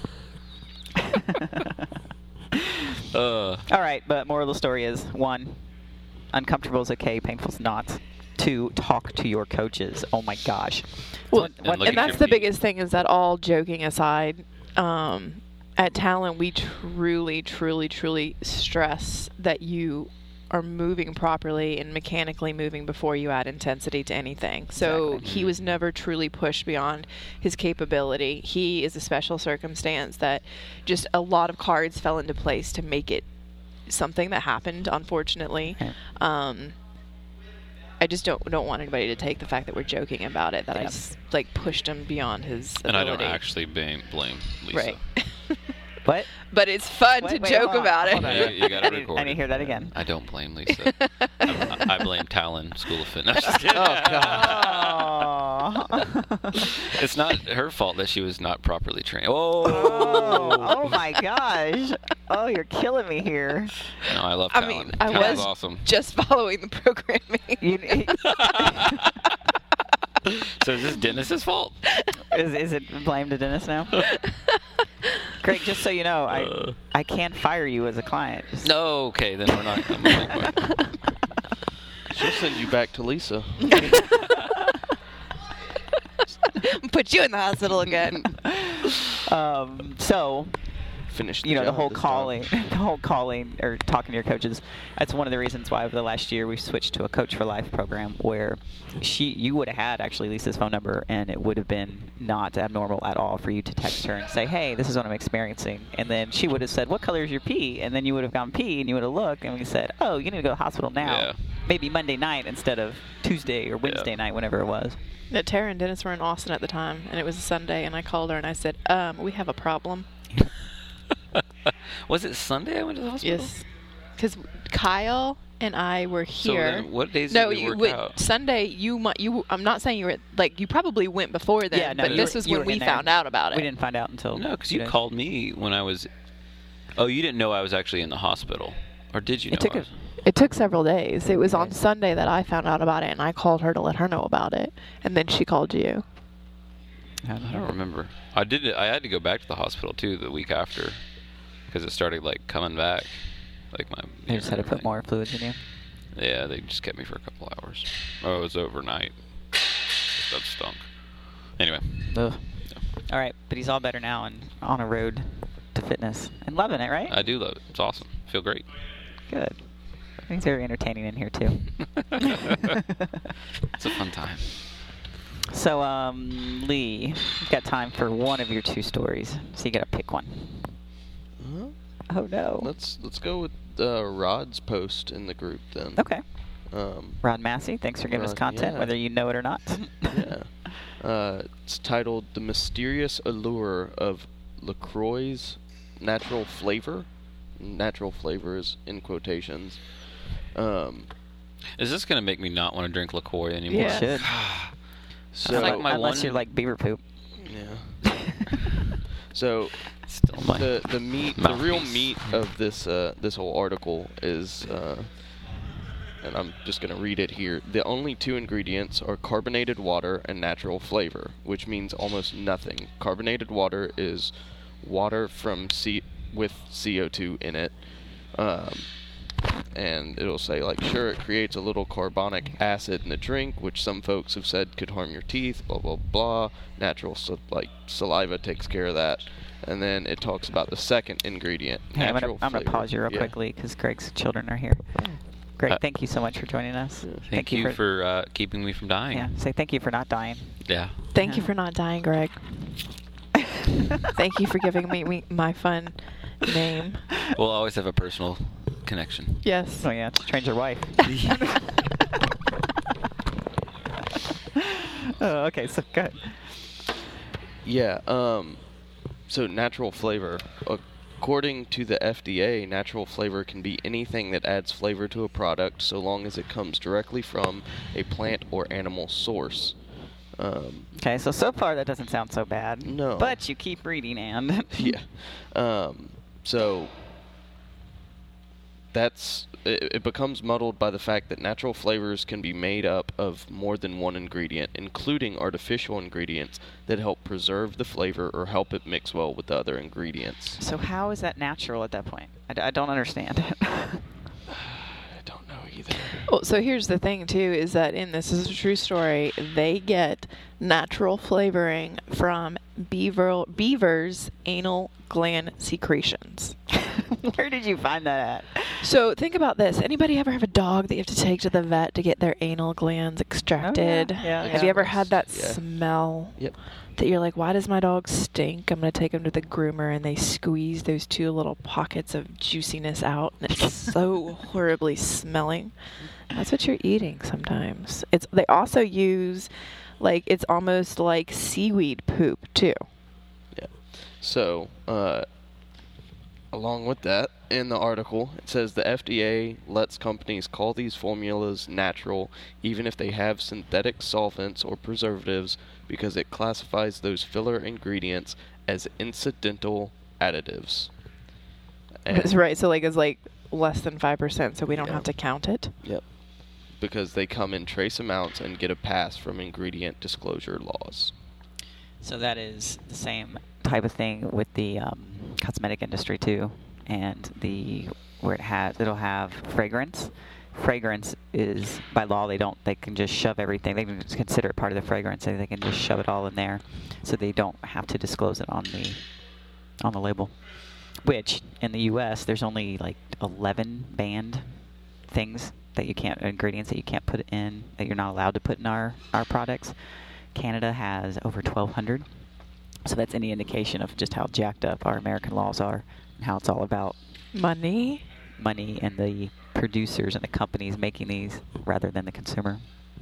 [SPEAKER 2] uh,
[SPEAKER 1] All right, but moral of the story is one, uncomfortable is okay, painful is not. Two, talk to your coaches. Oh my gosh.
[SPEAKER 3] Well,
[SPEAKER 1] One-
[SPEAKER 2] and
[SPEAKER 1] one-
[SPEAKER 2] look
[SPEAKER 3] and
[SPEAKER 2] at
[SPEAKER 3] that's
[SPEAKER 2] your
[SPEAKER 3] the
[SPEAKER 2] feet.
[SPEAKER 3] biggest thing is that all joking aside, um, at Talent, we truly, truly, truly stress that you are moving properly and mechanically moving before you add intensity to anything. So
[SPEAKER 1] Exactly.
[SPEAKER 3] he was never truly pushed beyond his capability. He is a special circumstance that just a lot of cards fell into place to make it something that happened, unfortunately.
[SPEAKER 1] Yeah.
[SPEAKER 3] Um, I just don't don't want anybody to take the fact that we're joking about it, that I
[SPEAKER 1] Yeah.
[SPEAKER 3] s- like pushed him beyond his
[SPEAKER 2] and I don't
[SPEAKER 3] ability.
[SPEAKER 2] actually blame, blame Lisa.
[SPEAKER 3] Right.
[SPEAKER 1] What?
[SPEAKER 3] But it's fun
[SPEAKER 1] Wait,
[SPEAKER 3] to
[SPEAKER 1] wait,
[SPEAKER 3] joke
[SPEAKER 1] hold on,
[SPEAKER 3] about
[SPEAKER 1] hold on.
[SPEAKER 2] You-
[SPEAKER 3] it.
[SPEAKER 2] you gotta
[SPEAKER 1] I need,
[SPEAKER 2] record
[SPEAKER 1] I need to
[SPEAKER 2] it.
[SPEAKER 1] hear that again.
[SPEAKER 2] I don't blame Lisa. I, I blame Talon School of Fitness. Just kidding.
[SPEAKER 4] Oh, God.
[SPEAKER 1] Aw.
[SPEAKER 2] It's not her fault that she was not properly trained. Oh,
[SPEAKER 1] Oh, oh my gosh. Oh, you're killing me here.
[SPEAKER 2] no, I love
[SPEAKER 3] I
[SPEAKER 2] Talon.
[SPEAKER 3] mean, I
[SPEAKER 2] Talon's
[SPEAKER 3] was
[SPEAKER 2] awesome.
[SPEAKER 3] just following the programming.
[SPEAKER 1] You,
[SPEAKER 2] So is this Dennis's fault?
[SPEAKER 1] is, is it blamed to Dennis now? Greg, just so you know, I
[SPEAKER 2] Uh.
[SPEAKER 1] I can fire you as a client. Just-
[SPEAKER 2] No, okay, then we're not. I'm not
[SPEAKER 4] She'll send you back to Lisa.
[SPEAKER 3] Put you in the hospital again.
[SPEAKER 1] Um, so,
[SPEAKER 4] Finish the
[SPEAKER 1] you know, the
[SPEAKER 4] job
[SPEAKER 1] whole
[SPEAKER 4] this
[SPEAKER 1] calling,
[SPEAKER 4] time.
[SPEAKER 1] the whole calling or talking to your coaches. That's one of the reasons why over the last year we switched to a Coach for Life program where she, you would have had actually Lisa's phone number, and it would have been not abnormal at all for you to text her and say, "Hey, this is what I'm experiencing," and then she would have said, "What color is your pee?" And then you would have gone pee, and you would have looked, and we said, "Oh, you need to go to the hospital now."
[SPEAKER 2] Yeah.
[SPEAKER 1] Maybe Monday night instead of Tuesday or Wednesday
[SPEAKER 2] Yeah.
[SPEAKER 1] night, whenever it was.
[SPEAKER 3] That Tara and Dennis were in Austin at the time, and it was a Sunday, and I called her and I said, um, we have a problem.
[SPEAKER 2] Was it Sunday I went to the hospital?
[SPEAKER 3] Yes. Because Kyle and I were
[SPEAKER 2] So
[SPEAKER 3] here.
[SPEAKER 2] then what days
[SPEAKER 3] no,
[SPEAKER 2] did we
[SPEAKER 3] you
[SPEAKER 2] work
[SPEAKER 3] would,
[SPEAKER 2] out?
[SPEAKER 3] Sunday, you might, you, I'm not saying you were, like, you probably went before then,
[SPEAKER 1] Yeah, no,
[SPEAKER 3] but
[SPEAKER 1] you
[SPEAKER 3] this
[SPEAKER 1] were-
[SPEAKER 3] was
[SPEAKER 1] you
[SPEAKER 3] when
[SPEAKER 1] were
[SPEAKER 3] we
[SPEAKER 1] in there.
[SPEAKER 3] found out about it.
[SPEAKER 1] We didn't find out until
[SPEAKER 2] No, because
[SPEAKER 1] two
[SPEAKER 2] you
[SPEAKER 1] days.
[SPEAKER 2] called me when I was. Oh, you didn't know I was actually in the hospital, or did you know?
[SPEAKER 1] It took
[SPEAKER 2] I
[SPEAKER 1] a,
[SPEAKER 2] was-
[SPEAKER 3] It took several days. It was on
[SPEAKER 1] Okay.
[SPEAKER 3] Sunday that I found out about it, and I called her to let her know about it, and then she called you.
[SPEAKER 2] I don't remember. I did. I had to go back to the hospital too the week after, because it started like coming back, like my.
[SPEAKER 1] They just had to put
[SPEAKER 2] everything.
[SPEAKER 1] more fluids in you.
[SPEAKER 2] Yeah, they just kept me for a couple hours. Oh, it was overnight. That stunk. Anyway,
[SPEAKER 1] Ugh. All right, but he's all better now and on a road to fitness and loving it, right?
[SPEAKER 2] I do love it. It's awesome. Feel great.
[SPEAKER 1] Good. He's very entertaining in here too.
[SPEAKER 2] It's a fun time.
[SPEAKER 1] So, um, Lee, you've got time for one of your two stories, so you got to pick one.
[SPEAKER 4] Huh?
[SPEAKER 1] Oh no.
[SPEAKER 4] Let's let's go with uh, Rod's post in the group then.
[SPEAKER 1] Okay.
[SPEAKER 4] Um,
[SPEAKER 1] Rod Massey, thanks for giving us
[SPEAKER 4] Rod,
[SPEAKER 1] content,
[SPEAKER 4] yeah.
[SPEAKER 1] whether you know it or not.
[SPEAKER 4] yeah. Uh, it's titled "The Mysterious Allure of LaCroix's Natural Flavor." Natural flavor is in quotations. Um,
[SPEAKER 2] Is this gonna make me not want to drink LaCroix anymore?
[SPEAKER 3] Yeah.
[SPEAKER 1] Should.
[SPEAKER 4] so
[SPEAKER 2] like my
[SPEAKER 1] Unless
[SPEAKER 2] one-
[SPEAKER 1] you're like beaver poop.
[SPEAKER 4] yeah. So
[SPEAKER 2] Still my
[SPEAKER 4] the the meat, the real
[SPEAKER 2] mouthpiece.
[SPEAKER 4] meat of this uh, this whole article is, uh, and I'm just gonna read it here. The only two ingredients are carbonated water and natural flavor, which means almost nothing. Carbonated water is water from C with C O two in it, um, and it'll say like, sure, it creates a little carbonic acid in the drink, which some folks have said could harm your teeth. Blah blah blah. Natural so, like saliva takes care of that. And then it talks about the second ingredient,
[SPEAKER 1] Hey, I'm
[SPEAKER 4] natural
[SPEAKER 1] gonna, I'm gonna
[SPEAKER 4] flavor.
[SPEAKER 1] pause you real
[SPEAKER 4] Yeah.
[SPEAKER 1] quickly because Greg's children are here. Greg,
[SPEAKER 2] Uh,
[SPEAKER 1] thank you so much for joining us.
[SPEAKER 4] Yeah.
[SPEAKER 2] Thank, you for, uh, keeping me from dying.
[SPEAKER 1] Yeah, say thank you for not dying.
[SPEAKER 2] Yeah.
[SPEAKER 3] Thank you
[SPEAKER 1] Yeah.
[SPEAKER 3] for not dying, Greg. Thank you for giving me, me my fun name.
[SPEAKER 2] We'll always have a personal connection.
[SPEAKER 3] Yes.
[SPEAKER 1] Oh yeah, to change your wife. Oh, okay, so good.
[SPEAKER 4] Yeah. Um. So natural flavor. According to the F D A, natural flavor can be anything that adds flavor to a product, so long as it comes directly from a plant or animal source. Um,
[SPEAKER 1] Okay, so so far that doesn't sound so bad.
[SPEAKER 4] No.
[SPEAKER 1] But you keep reading, and
[SPEAKER 4] yeah. Um, so that's it, it becomes muddled by the fact that natural flavors can be made up of more than one ingredient, including artificial ingredients that help preserve the flavor or help it mix well with the other ingredients.
[SPEAKER 1] So how is that natural at that point? I, d- I don't understand.
[SPEAKER 4] I don't know either.
[SPEAKER 3] Well, so here's the thing too: is that in this is a true story. They get natural flavoring from beaver beavers' anal gland secretions.
[SPEAKER 1] Where did you find that at?
[SPEAKER 3] So think about this. Anybody ever have a dog that you have to take to the vet to get their anal glands extracted?
[SPEAKER 1] Oh, yeah,
[SPEAKER 3] Have
[SPEAKER 1] yeah.
[SPEAKER 3] you ever had that
[SPEAKER 4] Yeah.
[SPEAKER 3] smell
[SPEAKER 4] Yep.
[SPEAKER 3] that you're like, why does my dog stink? I'm going to take him to the groomer, and they squeeze those two little pockets of juiciness out, and it's so horribly smelling. That's what you're eating sometimes. It's They also use, like, it's almost like seaweed poop, too.
[SPEAKER 4] So, uh, Along with that, in the article, it says the F D A lets companies call these formulas natural even if they have synthetic solvents or preservatives because it classifies those filler ingredients as incidental additives. And
[SPEAKER 3] That's right. So like it's like less than five percent, so we don't
[SPEAKER 4] Yeah.
[SPEAKER 3] have to count it.
[SPEAKER 4] Yep. Because they come in trace amounts and get a pass from ingredient disclosure laws.
[SPEAKER 1] So that is the same type of thing with the um, cosmetic industry too, and the where it has it'll have fragrance. Fragrance is by law they don't they can just shove everything. They can just consider it part of the fragrance. They they can just shove it all in there, so they don't have to disclose it on the on the label. Which in the U S there's only like eleven banned things that you can't ingredients that you can't put in that you're not allowed to put in our our products. Canada has over twelve hundred. So that's any indication of just how jacked up our American laws are and how it's all about
[SPEAKER 3] Money.
[SPEAKER 1] money and the producers and the companies making these rather than the consumer.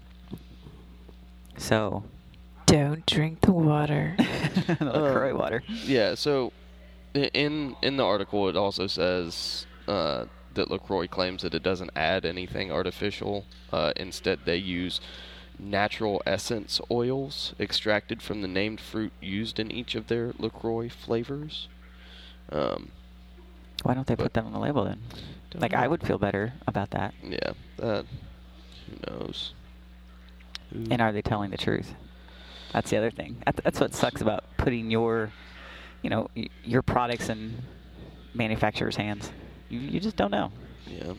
[SPEAKER 1] So,
[SPEAKER 3] Don't drink the water.
[SPEAKER 1] the LaCroix water.
[SPEAKER 4] Yeah, so i- in in the article it also says uh, that LaCroix claims that it doesn't add anything artificial. Uh, instead, they use natural essence oils extracted from the named fruit used in each of their LaCroix flavors. Um,
[SPEAKER 1] Why don't they
[SPEAKER 4] But-
[SPEAKER 1] put that on the label then?
[SPEAKER 4] don't
[SPEAKER 1] Like,
[SPEAKER 4] know.
[SPEAKER 1] I would feel better about that.
[SPEAKER 4] Yeah, that. Who knows? Who-
[SPEAKER 1] And are they telling the truth? That's the other thing. That- That's what sucks about putting your, you know, y- your products in manufacturers' hands. You, you just don't know.
[SPEAKER 4] Yeah.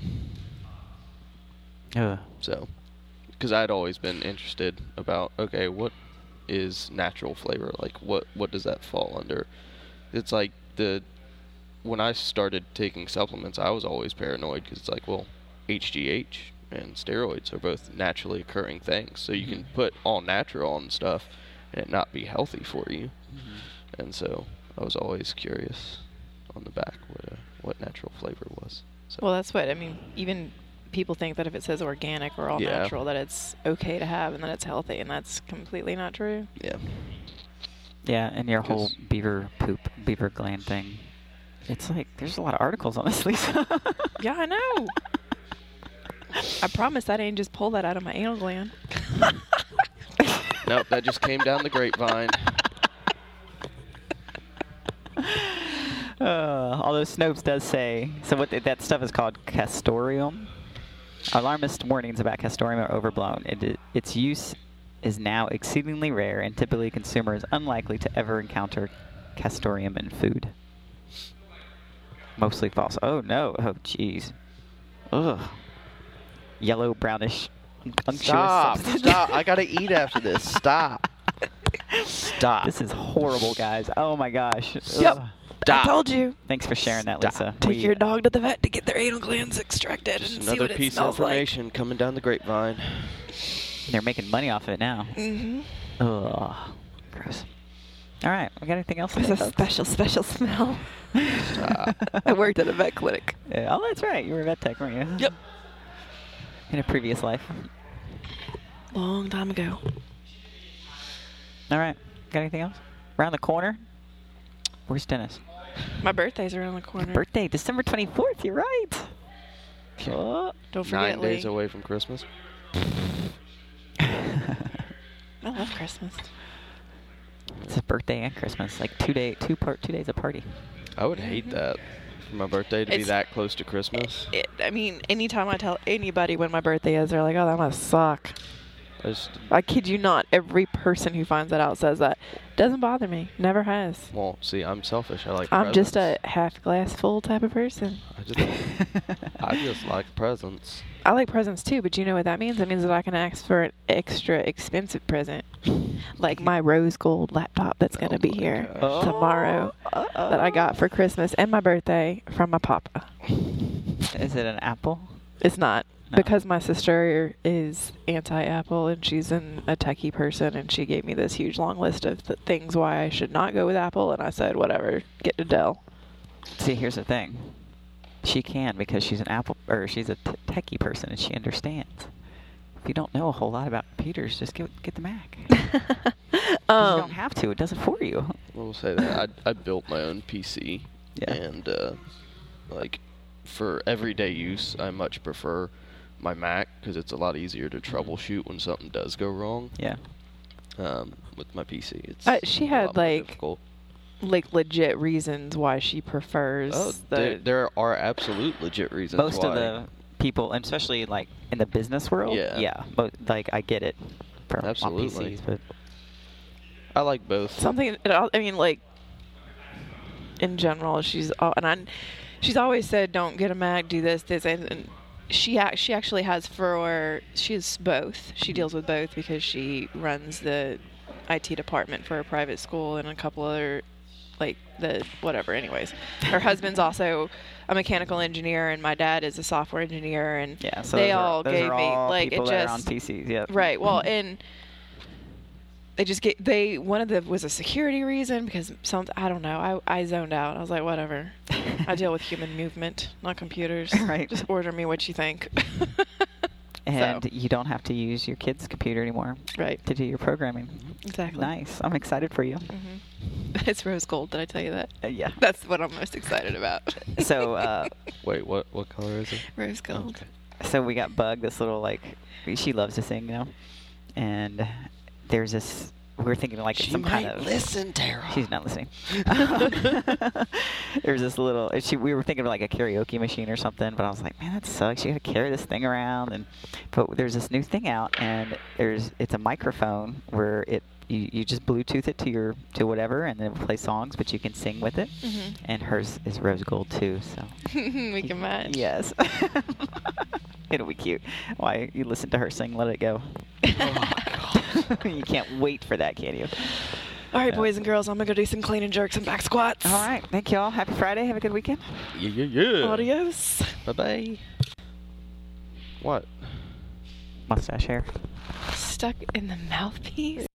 [SPEAKER 1] Ugh.
[SPEAKER 4] So, because I'd always been interested about, okay, what is natural flavor? Like, what what does that fall under? It's like the when I started taking supplements, I was always paranoid because it's like, well, H G H and steroids are both naturally occurring things, so you can
[SPEAKER 1] Mhm.
[SPEAKER 4] put all natural on stuff and it not be healthy for you. And so I was always curious on the back what uh, what natural flavor was. So,
[SPEAKER 3] Well, that's what I mean. Even people think that if it says organic or all
[SPEAKER 4] Yeah.
[SPEAKER 3] natural, that it's okay to have and that it's healthy, and that's completely not true.
[SPEAKER 4] yeah.
[SPEAKER 1] Yeah, and your whole
[SPEAKER 4] 'Cause-
[SPEAKER 1] beaver poop, beaver gland thing. It's like, there's a lot of articles on this, Lisa.
[SPEAKER 3] Yeah, I know. I promise I didn't just pull that out of my anal gland.
[SPEAKER 4] Nope, that just came down the grapevine.
[SPEAKER 1] Uh, although Snopes does say, so what th- that stuff is called castoreum. Alarmist warnings about castoreum are overblown. It, i- its use is now exceedingly rare, and typically a consumer is unlikely to ever encounter castoreum in food. Mostly false. Oh no! Oh jeez. Ugh. Yellow, brownish, un- unctuous
[SPEAKER 5] Stop!
[SPEAKER 1] substance.
[SPEAKER 5] Stop! I gotta eat after this. Stop! Stop!
[SPEAKER 1] This is horrible, guys. Oh my gosh.
[SPEAKER 3] Yep.
[SPEAKER 1] Ugh.
[SPEAKER 3] I told you.
[SPEAKER 1] Thanks for sharing that,
[SPEAKER 5] Stop.
[SPEAKER 1] Lisa.
[SPEAKER 3] Take
[SPEAKER 1] We-
[SPEAKER 3] your dog to the vet to get their anal glands extracted
[SPEAKER 4] Just
[SPEAKER 3] and see
[SPEAKER 4] another
[SPEAKER 3] what it
[SPEAKER 4] piece of
[SPEAKER 3] smells like.
[SPEAKER 4] information coming down the grapevine.
[SPEAKER 1] They're making money off of it now.
[SPEAKER 3] Mm-hmm.
[SPEAKER 1] Ugh. Gross. All right. We got anything else? to
[SPEAKER 3] It's
[SPEAKER 1] say,
[SPEAKER 3] a
[SPEAKER 1] folks?
[SPEAKER 3] special, special smell.
[SPEAKER 4] Stop.
[SPEAKER 3] I worked at a vet clinic.
[SPEAKER 1] Yeah, oh, that's right. You were a vet tech, weren't you?
[SPEAKER 3] Yep.
[SPEAKER 1] In a previous life.
[SPEAKER 3] Long time ago.
[SPEAKER 1] All right. Got anything else? Around the corner? Where's Dennis?
[SPEAKER 3] My birthday's around the corner.
[SPEAKER 1] Birthday, December twenty-fourth. You're right. Oh.
[SPEAKER 3] Don't forget,
[SPEAKER 4] Nine days
[SPEAKER 3] Lee.
[SPEAKER 4] away from Christmas.
[SPEAKER 3] I love Christmas.
[SPEAKER 1] It's his birthday and Christmas. Like two day, two part, two days of party.
[SPEAKER 4] I would hate that for my birthday to be
[SPEAKER 3] It's-
[SPEAKER 4] that close to Christmas.
[SPEAKER 3] It, I mean, anytime I tell anybody when my birthday is, they're like, "Oh, that must suck."
[SPEAKER 4] I just,
[SPEAKER 3] I kid you not. Every person who finds that out says that. Doesn't bother me. Never has.
[SPEAKER 4] well, see, I'm selfish. I like.
[SPEAKER 3] I'm just a
[SPEAKER 4] presents.
[SPEAKER 3] half glass full type of person.
[SPEAKER 4] I just, I just like presents.
[SPEAKER 3] I like presents too, but you know what that means? It means that I can ask for an extra expensive present, like my rose gold laptop that's going to
[SPEAKER 4] Oh
[SPEAKER 3] be
[SPEAKER 4] my
[SPEAKER 3] here
[SPEAKER 4] gosh.
[SPEAKER 3] tomorrow that I got for Christmas and my birthday from my papa.
[SPEAKER 1] Is it an apple?
[SPEAKER 3] It's not.
[SPEAKER 1] No.
[SPEAKER 3] Because my sister is anti-Apple and she's an, a techie person, and she gave me this huge long list of th- things why I should not go with Apple, and I said, whatever, get to Dell.
[SPEAKER 1] See, here's the thing. She can because she's an Apple, or she's a t- techie person, and she understands. If you don't know a whole lot about computers, just get get the Mac. 'Cause you
[SPEAKER 3] um,
[SPEAKER 1] don't have to. It does it for you.
[SPEAKER 4] We'll say that I, I built my own P C
[SPEAKER 1] Yeah.
[SPEAKER 4] And uh, like for everyday use, I much prefer my Mac because it's a lot easier to troubleshoot when something does go wrong.
[SPEAKER 1] Yeah.
[SPEAKER 4] Um, with my P C, it's
[SPEAKER 3] Uh, she
[SPEAKER 4] a
[SPEAKER 3] had,
[SPEAKER 4] lot more
[SPEAKER 3] like,
[SPEAKER 4] difficult.
[SPEAKER 3] Like legit reasons why she prefers
[SPEAKER 4] Oh,
[SPEAKER 3] the.
[SPEAKER 4] there, there are absolute legit reasons
[SPEAKER 1] Most
[SPEAKER 4] why.
[SPEAKER 1] of the people, and especially like in the business world,
[SPEAKER 4] Yeah.
[SPEAKER 1] yeah, but like I get it for
[SPEAKER 4] Absolutely.
[SPEAKER 1] on P Cs, but
[SPEAKER 4] I like both.
[SPEAKER 3] Something. I mean, like in general, she's al- and I, she's always said, "Don't get a Mac, do this, this," and, and she ac- she actually has for she has both. She deals with both because she runs the I T department for a private school and a couple other. Like the whatever. Anyways, her husband's also a mechanical engineer, and my dad is a software engineer, and
[SPEAKER 1] yeah, so
[SPEAKER 3] they
[SPEAKER 1] those
[SPEAKER 3] all
[SPEAKER 1] are, those
[SPEAKER 3] gave
[SPEAKER 1] are
[SPEAKER 3] me
[SPEAKER 1] all
[SPEAKER 3] like
[SPEAKER 1] people
[SPEAKER 3] it
[SPEAKER 1] that
[SPEAKER 3] just
[SPEAKER 1] are on P Cs, yeah.
[SPEAKER 3] right. Well, and they just get they one of them was a security reason because some I don't know. I I zoned out. I was like, whatever. I deal with human movement, not computers.
[SPEAKER 1] Right.
[SPEAKER 3] Just order me what you think.
[SPEAKER 1] And
[SPEAKER 3] So.
[SPEAKER 1] you don't have to use your kid's computer anymore
[SPEAKER 3] Right.
[SPEAKER 1] to do your programming.
[SPEAKER 3] Exactly.
[SPEAKER 1] Nice. I'm excited for you.
[SPEAKER 3] Mm-hmm. It's rose gold. Did I tell you that?
[SPEAKER 1] Uh, yeah.
[SPEAKER 3] That's what I'm most excited about.
[SPEAKER 1] So, uh,
[SPEAKER 4] Wait, what what color is it?
[SPEAKER 3] Rose gold.
[SPEAKER 1] so we got Bug, this little like, she loves to sing, you know, and there's this. We were thinking like it's some kind of.
[SPEAKER 4] listen, Tara.
[SPEAKER 1] She's not listening. There's this little. She, we were thinking of like a karaoke machine or something, but I was like, man, that sucks. You got to carry this thing around, and but there's this new thing out, and there's it's a microphone where it you, you just Bluetooth it to your to whatever, and then it will play songs, but you can sing with it.
[SPEAKER 3] Mhm.
[SPEAKER 1] And hers is rose gold too, so.
[SPEAKER 3] We can match.
[SPEAKER 1] Yes. It'll be cute. Why you listen to her sing "Let It Go"? You can't wait for that, can you?
[SPEAKER 3] All right,
[SPEAKER 1] Yeah.
[SPEAKER 3] boys and girls, I'm gonna go do some clean and jerks and back squats.
[SPEAKER 1] All right. Thank you all. Happy Friday. Have a good weekend.
[SPEAKER 4] Yeah, yeah, yeah.
[SPEAKER 3] Adios.
[SPEAKER 4] Bye bye. What?
[SPEAKER 1] Mustache hair.
[SPEAKER 3] Stuck in the mouthpiece.